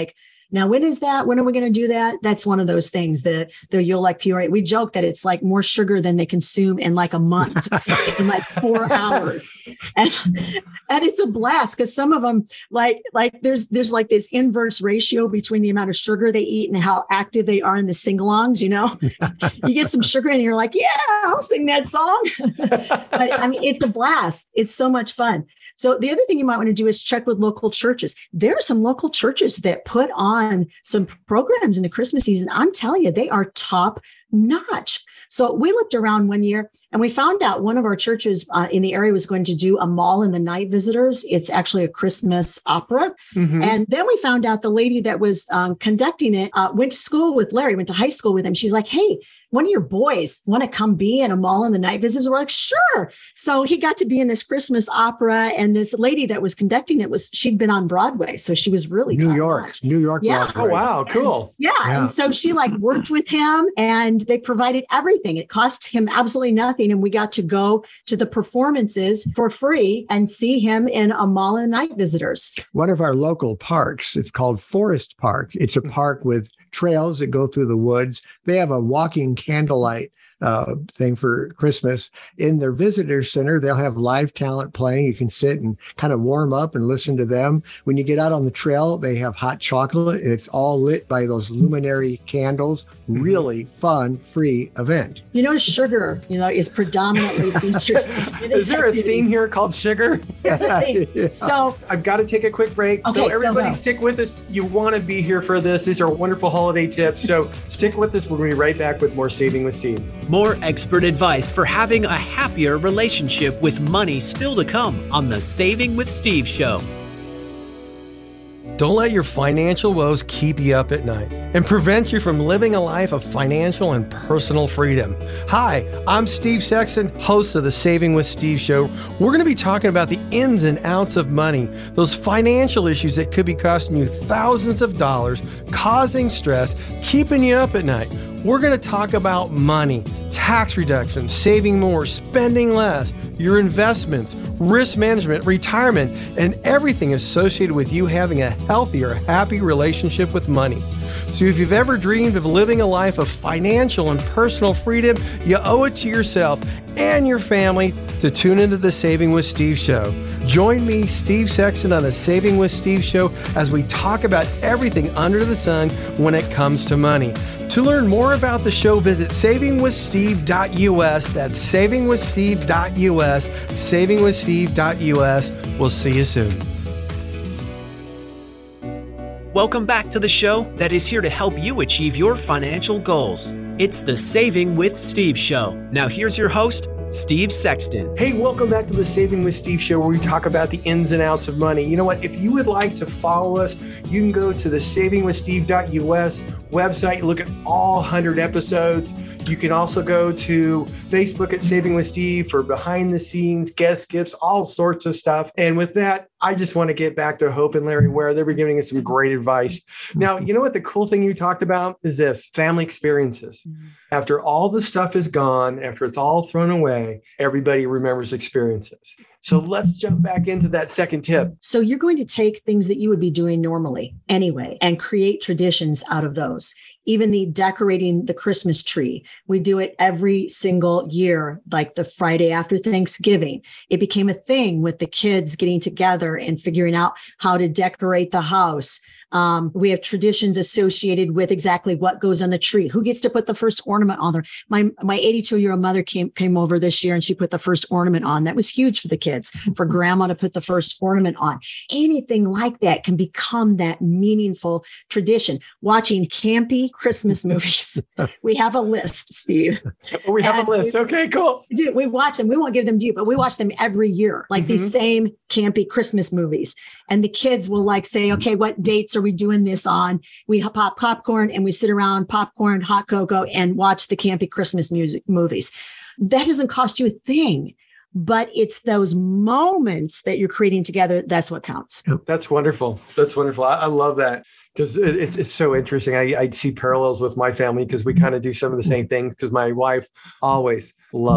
Now, when is that? When are we going to do that? That's one of those things that the You'll Like Peoria. We joke that it's like more sugar than they consume in like a month, in like four hours. And, and it's a blast because some of them like, like there's, there's like this inverse ratio between the amount of sugar they eat and how active they are in the sing-alongs, you know, you get some sugar and you're like, yeah, I'll sing that song. But I mean, it's a blast. It's so much fun. So the other thing you might want to do is check with local churches. There are some local churches that put on some programs in the Christmas season. I'm telling you, they are top notch. So we looked around one year and we found out one of our churches uh, in the area was going to do a Mall in the Night Visitors. It's actually a Christmas opera. Mm-hmm. And then we found out the lady that was um, conducting it uh, went to school with Larry, went to high school with him. She's like, hey, one of your boys want to come be in a Mall in the Night Visitors? We're like, sure. So he got to be in this Christmas opera. And this lady that was conducting it was, she'd been on Broadway. So she was really New York, notch. New York. Yeah. Oh, wow. Cool. And, yeah. yeah. And so she like worked with him and they provided everything. It cost him absolutely nothing. And we got to go to the performances for free and see him in a Mall in the Night Visitors. One of our local parks, it's called Forest Park. It's a park with trails that go through the woods. They have a walking candlelight uh, thing for Christmas. In their visitor center, they'll have live talent playing. You can sit and kind of warm up and listen to them. When you get out on the trail, they have hot chocolate. It's all lit by those luminary candles. Really fun, free event. You know, sugar, you know, is predominantly featured. Is there a theme here called sugar? Yeah. So I've got to take a quick break. Okay, so everybody go, go. stick with us. You want to be here for this. These are wonderful holiday tips. So stick with us. We're going to be right back with more Saving with Steve. More expert advice for having a happier relationship with money still to come on the Saving with Steve show. Don't let your financial woes keep you up at night and prevent you from living a life of financial and personal freedom. Hi, I'm Steve Sexton, host of the Saving with Steve show. We're going to be talking about the ins and outs of money, those financial issues that could be costing you thousands of dollars, causing stress, keeping you up at night. We're going to talk about money, tax reduction, saving more, spending less, your investments, risk management, retirement, and everything associated with you having a healthier, happy relationship with money. So if you've ever dreamed of living a life of financial and personal freedom, you owe it to yourself and your family to tune into the Saving with Steve show. Join me, Steve Sexton, on the Saving with Steve show as we talk about everything under the sun when it comes to money. To learn more about the show, visit saving with steve dot u s. That's saving with steve dot u s. saving with steve dot u s. We'll see you soon. Welcome back to the show that is here to help you achieve your financial goals. It's the Saving with Steve show. Now here's your host, Steve Sexton. Hey, welcome back to the Saving with Steve show where we talk about the ins and outs of money. You know what? If you would like to follow us, you can go to the saving with steve dot u s website, look at all one hundred episodes. You can also go to Facebook at Saving with Steve for behind the scenes, guest gifts, all sorts of stuff. And with that, I just want to get back to Hope and Larry Ware. They were giving us some great advice. Now, you know what? The cool thing you talked about is this, family experiences. Mm-hmm. After all the stuff is gone, after it's all thrown away, everybody remembers experiences. So let's jump back into that second tip. So you're going to take things that you would be doing normally anyway and create traditions out of those. Even the decorating the Christmas tree. We do it every single year, like the Friday after Thanksgiving. It became a thing with the kids getting together and figuring out how to decorate the house. Um, we have traditions associated with exactly what goes on the tree. Who gets to put the first ornament on there? My my eighty-two-year-old mother came came over this year and she put the first ornament on. That was huge for the kids, for grandma to put the first ornament on. Anything like that can become that meaningful tradition. Watching campy Christmas movies. We have a list, Steve. We have and a list. We, okay, cool. We do. We watch them. We won't give them to you, but we watch them every year, like mm-hmm. these same campy Christmas movies. And the kids will like say, okay, what dates are we doing this on? We pop popcorn and we sit around, popcorn, hot cocoa, and watch the campy Christmas music movies. That doesn't cost you a thing, but it's those moments that you're creating together. That's what counts. That's wonderful. That's wonderful. I, I love that. Because it, it's it's so interesting. I, I see parallels with my family because we kind of do some of the same things because my wife always loves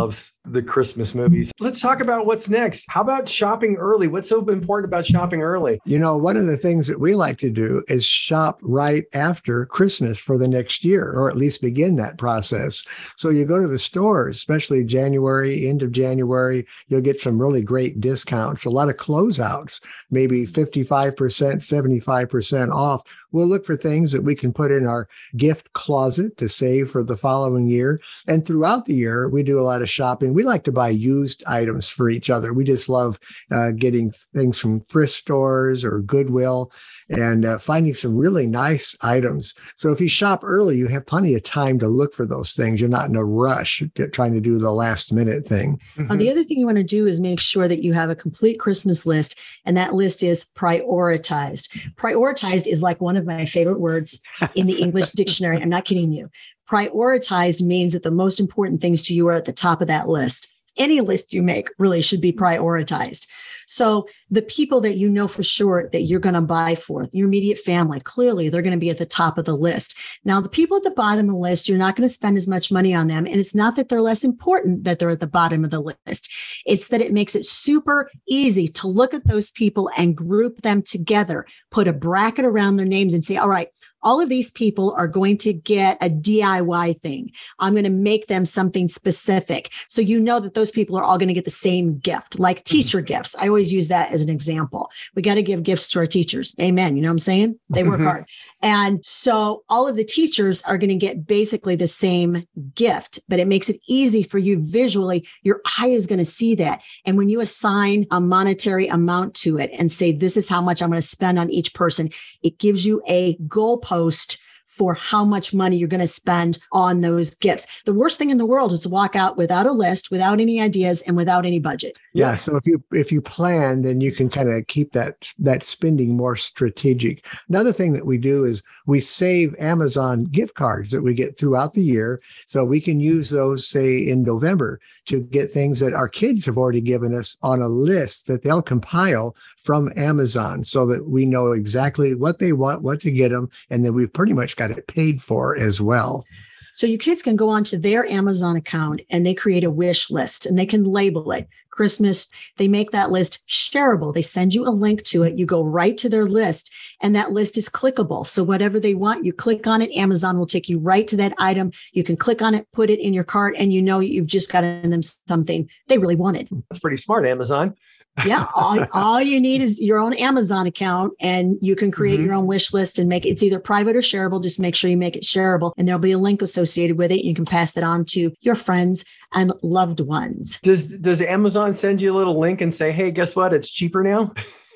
the Christmas movies. Let's talk about what's next. How about shopping early? What's so important about shopping early? You know, one of the things that we like to do is shop right after Christmas for the next year, or at least begin that process. So you go to the stores, especially January, end of January, you'll get some really great discounts, a lot of closeouts, maybe fifty-five percent, seventy-five percent off. We'll look for things that we can put in our gift closet to save for the following year. And throughout the year, we do a lot of shopping. We like to buy used items for each other. We just love uh, getting things from thrift stores or Goodwill and uh, finding some really nice items. So if you shop early, you have plenty of time to look for those things. You're not in a rush get, trying to do the last minute thing. Mm-hmm. Uh, the other thing you want to do is make sure that you have a complete Christmas list, and that list is prioritized. Prioritized is like one of my favorite words in the English dictionary. I'm not kidding you. Prioritized means that the most important things to you are at the top of that list. Any list you make really should be prioritized. So the people that you know for sure that you're going to buy for, your immediate family, clearly they're going to be at the top of the list. Now, the people at the bottom of the list, you're not going to spend as much money on them. And it's not that they're less important that they're at the bottom of the list. It's that it makes it super easy to look at those people and group them together, put a bracket around their names and say, all right, all of these people are going to get a D I Y thing. I'm going to make them something specific. So you know that those people are all going to get the same gift, like teacher mm-hmm. gifts. I always use that as an example. We got to give gifts to our teachers. Amen. You know what I'm saying? They work mm-hmm. hard. And so all of the teachers are going to get basically the same gift, but it makes it easy for you visually. Your eye is going to see that. And when you assign a monetary amount to it and say, this is how much I'm going to spend on each person, it gives you a goalpost for how much money you're going to spend on those gifts. The worst thing in the world is to walk out without a list, without any ideas, and without any budget. Yeah. So if you if you plan, then you can kind of keep that that spending more strategic. Another thing that we do is we save Amazon gift cards that we get throughout the year. So we can use those, say, in November to get things that our kids have already given us on a list that they'll compile from Amazon so that we know exactly what they want, what to get them, and then we've pretty much got it paid for as well. So you kids can go onto their Amazon account and they create a wish list and they can label it Christmas. They make that list shareable. They send you a link to it. You go right to their list and that list is clickable. So whatever they want, you click on it. Amazon will take you right to that item. You can click on it, put it in your cart, and you know you've just gotten them something they really wanted. That's pretty smart, Amazon. Yeah. All, all you need is your own Amazon account and you can create mm-hmm. your own wish list and make it, it's either private or shareable. Just make sure you make it shareable and there'll be a link associated with it. You can pass that on to your friends and loved ones. Does, does Amazon send you a little link and say, hey, guess what? It's cheaper now?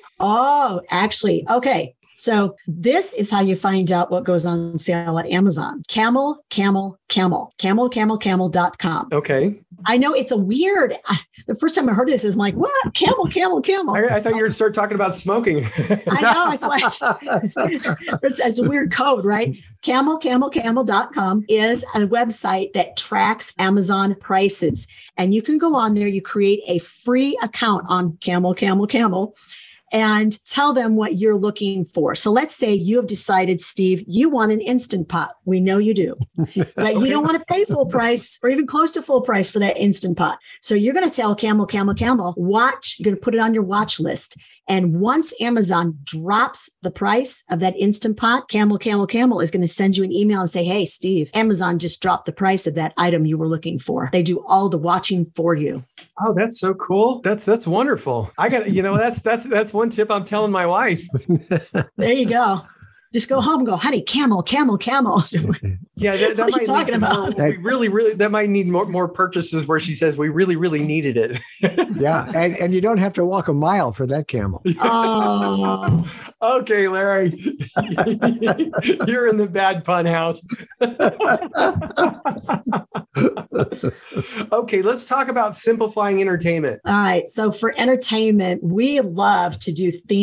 Oh, actually. Okay. So this is how you find out what goes on sale at Amazon. Camel, camel, camel, camel, camel, camel dot com. Okay. I know it's a weird, the first time I heard this is like, what? Camel, camel, camel. I, I thought you were going to start talking about smoking. I know. It's like, it's, it's a weird code, right? camel, camel, camel dot com is a website that tracks Amazon prices. And you can go on there, you create a free account on Camel, Camel, Camel, and tell them what you're looking for. So let's say you have decided, Steve, you want an Instant Pot. We know you do, but okay. you don't want to pay full price or even close to full price for that Instant Pot. So you're going to tell Camel, Camel, Camel, watch, you're going to put it on your watch list. And once Amazon drops the price of that Instant Pot, Camel, Camel, Camel is going to send you an email and say, hey, Steve, Amazon just dropped the price of that item you were looking for. They do all the watching for you. Oh, that's so cool. That's that's wonderful. I got, you know, that's that's that's one tip I'm telling my wife. There you go. Just go home and go, honey, camel, camel, camel. Yeah, that, that what are might you talking about? More, we really, really, that might need more, more purchases where she says we really, really needed it. Yeah, and, and you don't have to walk a mile for that camel. Oh. Okay, Larry, you're in the bad pun house. Okay, let's talk about simplifying entertainment. All right, so for entertainment, we love to do themed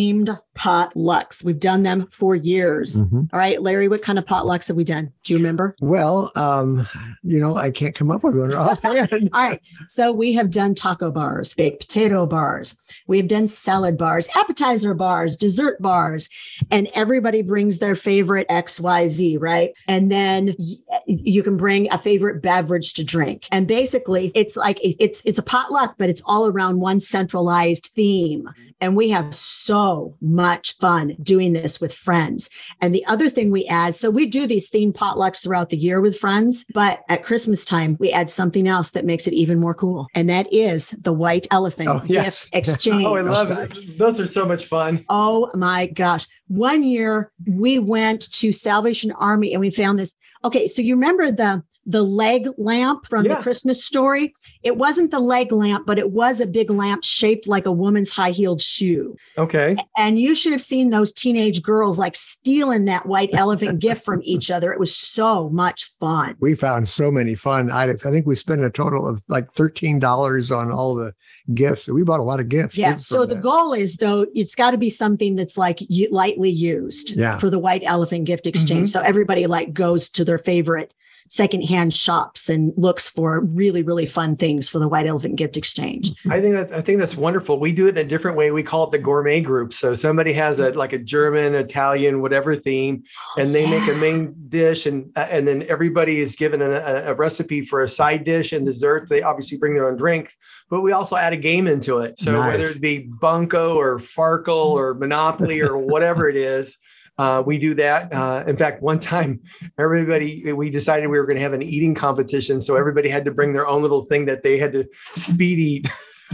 potlucks. We've done them for years. Mm-hmm. All right, Larry, what kind of potlucks have we done? Do you remember? Well, um, you know, I can't come up with one. All right. So we have done taco bars, baked potato bars. We have done salad bars, appetizer bars, dessert bars, and everybody brings their favorite X Y Z, right? And then y- you can bring a favorite beverage to drink. And basically, it's like it's it's a potluck, but it's all around one centralized theme. And we have so much fun doing this with friends. And the other thing we add, so we do these themed potlucks throughout the year with friends, but at Christmas time, we add something else that makes it even more cool. And that is the white elephant oh, yes. gift exchange. Oh, I love it. Those are so much fun. Oh my gosh. One year we went to Salvation Army and we found this. Okay. So you remember the the leg lamp from yeah. the Christmas Story? It wasn't the leg lamp, but it was a big lamp shaped like a woman's high-heeled shoe. Okay. And you should have seen those teenage girls like stealing that white elephant gift from each other. It was so much fun. We found so many fun items. I think we spent a total of like thirteen dollars on all the gifts. We bought a lot of gifts. Yeah. So the that. goal is, though, it's got to be something that's like lightly used yeah. for the white elephant gift exchange. Mm-hmm. So everybody like goes to their favorite secondhand shops and looks for really, really fun things for the white elephant gift exchange. I think that I think that's wonderful. We do it in a different way. We call it the gourmet group. So somebody has a like a German, Italian, whatever theme, and they yeah. make a main dish, and uh, and then everybody is given a, a recipe for a side dish and dessert. They obviously bring their own drinks, but we also add a game into it. So nice. Whether it be Bunko or Farkle or Monopoly or whatever it is. Uh, we do that. Uh, in fact, one time, everybody, we decided we were going to have an eating competition. So everybody had to bring their own little thing that they had to speed eat.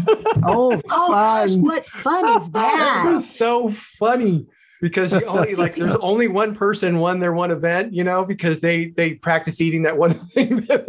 oh, oh gosh, what fun is that? It was so funny because you only like there's only one person won their one event, you know, because they they practice eating that one thing. That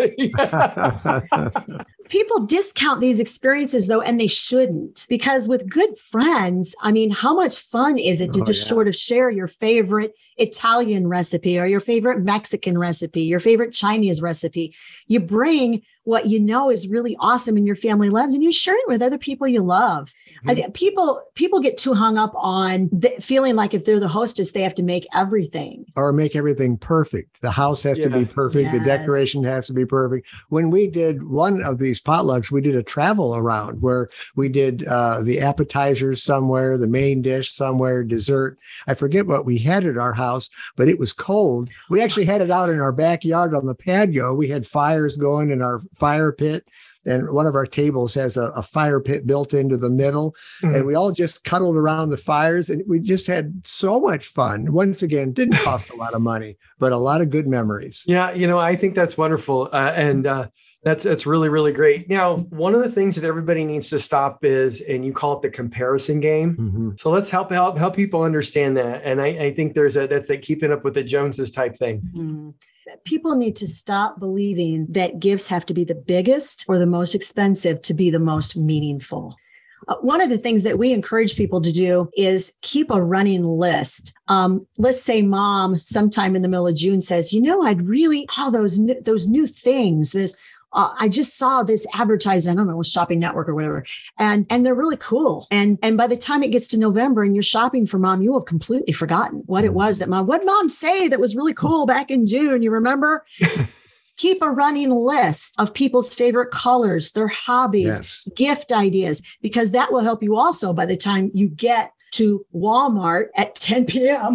they People discount these experiences, though, and they shouldn't, because with good friends, I mean, how much fun is it to oh, just yeah. sort of share your favorite Italian recipe or your favorite Mexican recipe, your favorite Chinese recipe? You bring what you know is really awesome in your family loves, and you share it with other people you love. Mm-hmm. I, people people get too hung up on the, feeling like if they're the hostess, they have to make everything. Or make everything perfect. The house has yeah. to be perfect. Yes. The decoration has to be perfect. When we did one of these potlucks, we did a travel around where we did uh, the appetizers somewhere, the main dish somewhere, dessert. I forget what we had at our house, but it was cold. We actually had it out in our backyard on the patio. We had fires going in our fire pit. And one of our tables has a, a fire pit built into the middle. Mm-hmm. And we all just cuddled around the fires. And we just had so much fun. Once again, didn't cost a lot of money, but a lot of good memories. Yeah, you know, I think that's wonderful. Uh, and uh, that's that's really, really great. Now, one of the things that everybody needs to stop is, and you call it the comparison game. Mm-hmm. So let's help help help people understand that. And I, I think there's a, that's like keeping up with the Joneses type thing. Mm-hmm. People need to stop believing that gifts have to be the biggest or the most expensive to be the most meaningful. Uh, one of the things that we encourage people to do is keep a running list. Um, let's say mom sometime in the middle of June says, you know, I'd really, all oh, those, new, those new things, there's, Uh, I just saw this advertising, I don't know, Shopping Network or whatever, and and they're really cool. And and by the time it gets to November and you're shopping for mom, you have completely forgotten what it was that mom, what mom say that was really cool back in June. You remember? Keep a running list of people's favorite colors, their hobbies, yes. gift ideas, because that will help you also by the time you get to Walmart at ten p.m.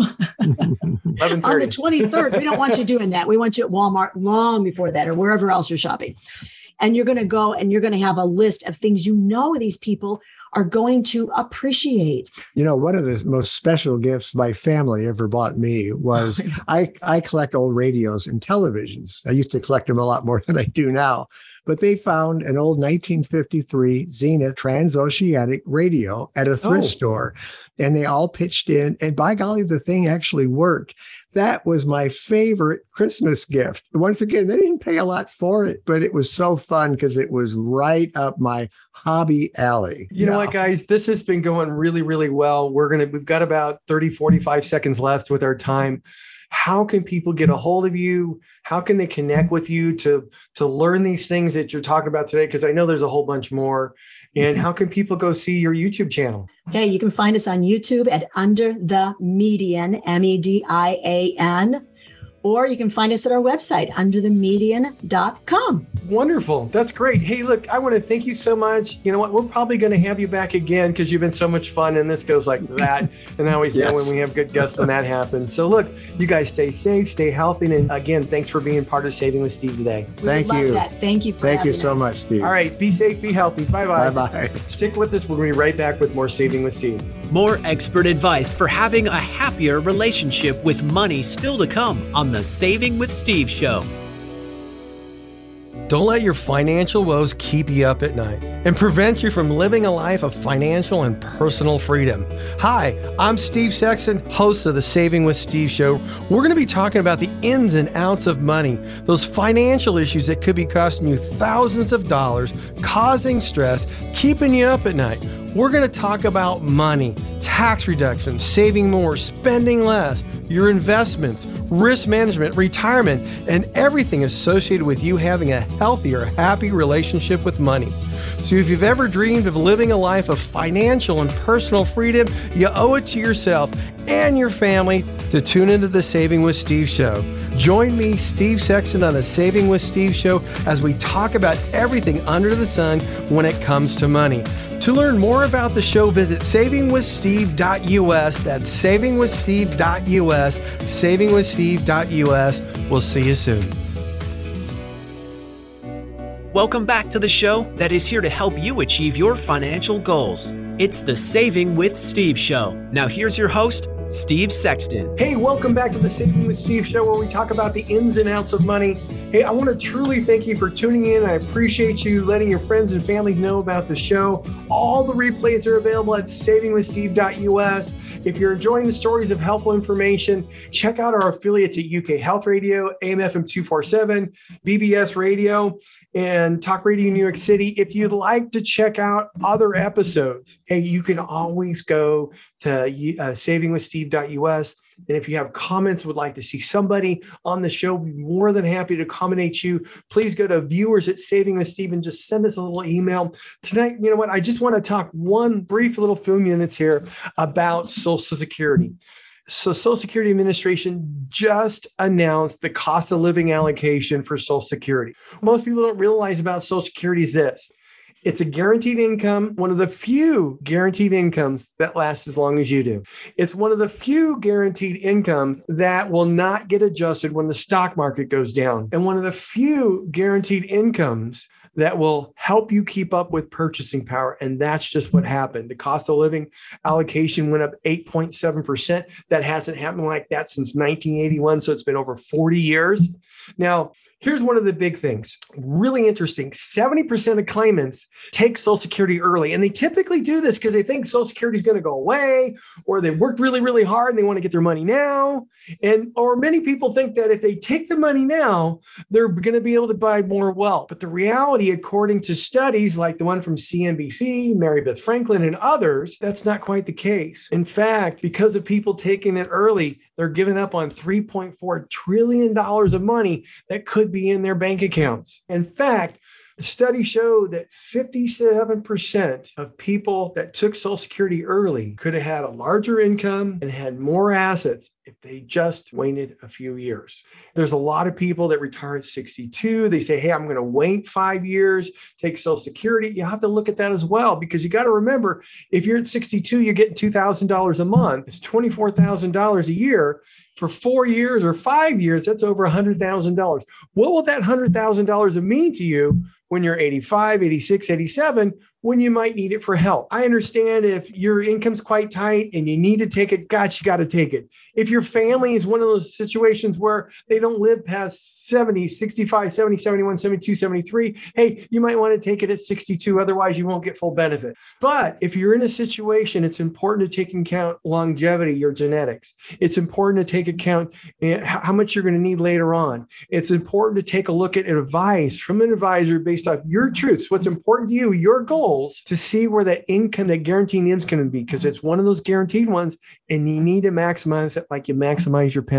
on the twenty-third. We don't want you doing that. We want you at Walmart long before that or wherever else you're shopping. And you're going to go and you're going to have a list of things you know these people are going to appreciate. You know, one of the most special gifts my family ever bought me was I, I collect old radios and televisions. I used to collect them a lot more than I do now. But they found an old nineteen fifty-three Zenith transoceanic radio at a thrift oh. store. And they all pitched in. And by golly, the thing actually worked. That was my favorite Christmas gift. Once again, they didn't pay a lot for it, but it was so fun because it was right up my hobby alley. You know what, guys, this has been going really, really well. We're going to, we've got about thirty, forty-five seconds left with our time. How can people get a hold of you? How can they connect with you to, to learn these things that you're talking about today? Because I know there's a whole bunch more. And how can people go see your YouTube channel? Okay, you can find us on YouTube at Under the Median, M E D I A N, or you can find us at our website, under the median dot com. Wonderful. That's great. Hey, look, I want to thank you so much. You know what? We're probably going to have you back again because you've been so much fun and this goes like that. And I always yes. know when we have good guests when that happens. So look, you guys stay safe, stay healthy. And again, thanks for being part of Saving with Steve today. We thank love you. That. Thank you for Thank you us. so much, Steve. All right. Be safe, be healthy. Bye-bye. Bye-bye. Stick with us. We're going to be right back with more Saving with Steve. More expert advice for having a happier relationship with money still to come on the Saving with Steve Show. Don't let your financial woes keep you up at night and prevent you from living a life of financial and personal freedom. Hi, I'm Steve Sexton, host of the Saving with Steve Show. We're going to be talking about the ins and outs of money, those financial issues that could be costing you thousands of dollars, causing stress, keeping you up at night. We're going to talk about money, tax reduction, saving more, spending less, your investments, risk management, retirement, and everything associated with you having a healthier, happy relationship with money. So if you've ever dreamed of living a life of financial and personal freedom, you owe it to yourself and your family to tune into the Saving with Steve Show. Join me, Steve Sexton, on the Saving with Steve Show as we talk about everything under the sun when it comes to money. To learn more about the show, visit saving with steve dot U S. That's saving with steve dot U S, saving with steve dot U S. We'll see you soon. Welcome back to the show that is here to help you achieve your financial goals. It's the Saving with Steve Show. Now here's your host, Steve Sexton. Hey, welcome back to the Saving with Steve Show, where we talk about the ins and outs of money. Hey, I want to truly thank you for tuning in. I appreciate you letting your friends and family know about the show. All the replays are available at saving with steve dot U S. If you're enjoying the stories of helpful information, check out our affiliates at U K Health Radio, A M F M two forty-seven, B B S Radio, and Talk Radio New York City. If you'd like to check out other episodes, hey, you can always go to uh, saving with steve dot U S. And if you have comments, would like to see somebody on the show, be more than happy to accommodate you. Please go to viewers at Saving with Steve and just send us a little email. Tonight, you know what? I just want to talk one brief little few minutes here about Social Security. So Social Security Administration just announced the cost of living allocation for Social Security. Most people don't realize about Social Security is this. It's a guaranteed income, one of the few guaranteed incomes that lasts as long as you do. It's one of the few guaranteed income that will not get adjusted when the stock market goes down. And one of the few guaranteed incomes that will help you keep up with purchasing power. And that's just what happened. The cost of living allocation went up eight point seven percent. That hasn't happened like that since nineteen eighty-one. So it's been over forty years. Now, here's one of the big things. Really interesting. seventy percent of claimants take Social Security early. And they typically do this because they think Social Security is going to go away, or they worked really, really hard and they want to get their money now. And or many people think that if they take the money now, they're going to be able to buy more wealth. But the reality, according to studies like the one from C N B C, Mary Beth Franklin, and others, that's not quite the case. In fact, because of people taking it early, they're giving up on three point four trillion dollars of money that could be in their bank accounts. In fact, the study showed that fifty-seven percent of people that took Social Security early could have had a larger income and had more assets if they just waited a few years. There's a lot of people that retire at sixty-two. They say, hey, I'm going to wait five years, take Social Security. You have to look at that as well, because you got to remember, if you're at sixty-two, you're getting two thousand dollars a month. It's twenty-four thousand dollars a year. For four years or five years, that's over one hundred thousand dollars. What will that one hundred thousand dollars mean to you when you're eighty-five, eighty-six, eighty-seven, when you might need it for health? I understand if your income's quite tight and you need to take it, gosh, you got to take it. If your family is one of those situations where they don't live past seventy, sixty-five, seventy, seventy-one, seventy-two, seventy-three, hey, you might want to take it at sixty-two. Otherwise, you won't get full benefit. But if you're in a situation, it's important to take into account longevity, your genetics. It's important to take account how much you're going to need later on. It's important to take a look at advice from an advisor based off your truths, what's important to you, your goals, to see where that income, that guaranteed income is going to be, because it's one of those guaranteed ones, and you need to maximize it like you maximize your pension.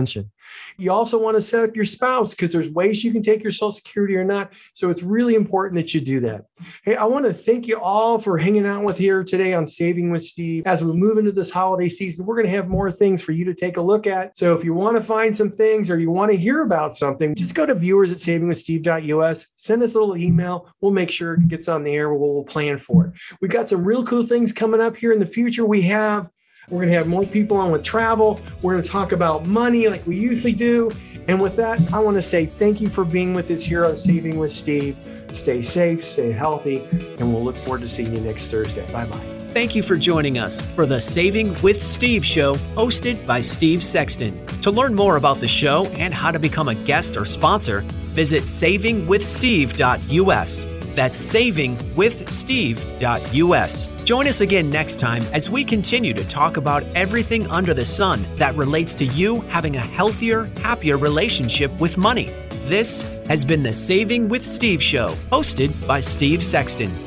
You also want to set up your spouse because there's ways you can take your Social Security or not. So it's really important that you do that. Hey, I want to thank you all for hanging out with here today on Saving with Steve. As we move into this holiday season, we're going to have more things for you to take a look at. So if you want to find some things or you want to hear about something, just go to viewers at saving with steve dot u s. Send us a little email. We'll make sure it gets on the air. We'll, we'll plan for it. We've got some real cool things coming up here in the future. We have We're going to have more people on with travel. We're going to talk about money like we usually do. And with that, I want to say thank you for being with us here on Saving with Steve. Stay safe, stay healthy, and we'll look forward to seeing you next Thursday. Bye-bye. Thank you for joining us for the Saving with Steve show hosted by Steve Sexton. To learn more about the show and how to become a guest or sponsor, visit saving with steve dot u s. That's saving with steve dot u s. Join us again next time as we continue to talk about everything under the sun that relates to you having a healthier, happier relationship with money. This has been the Saving with Steve show, hosted by Steve Sexton.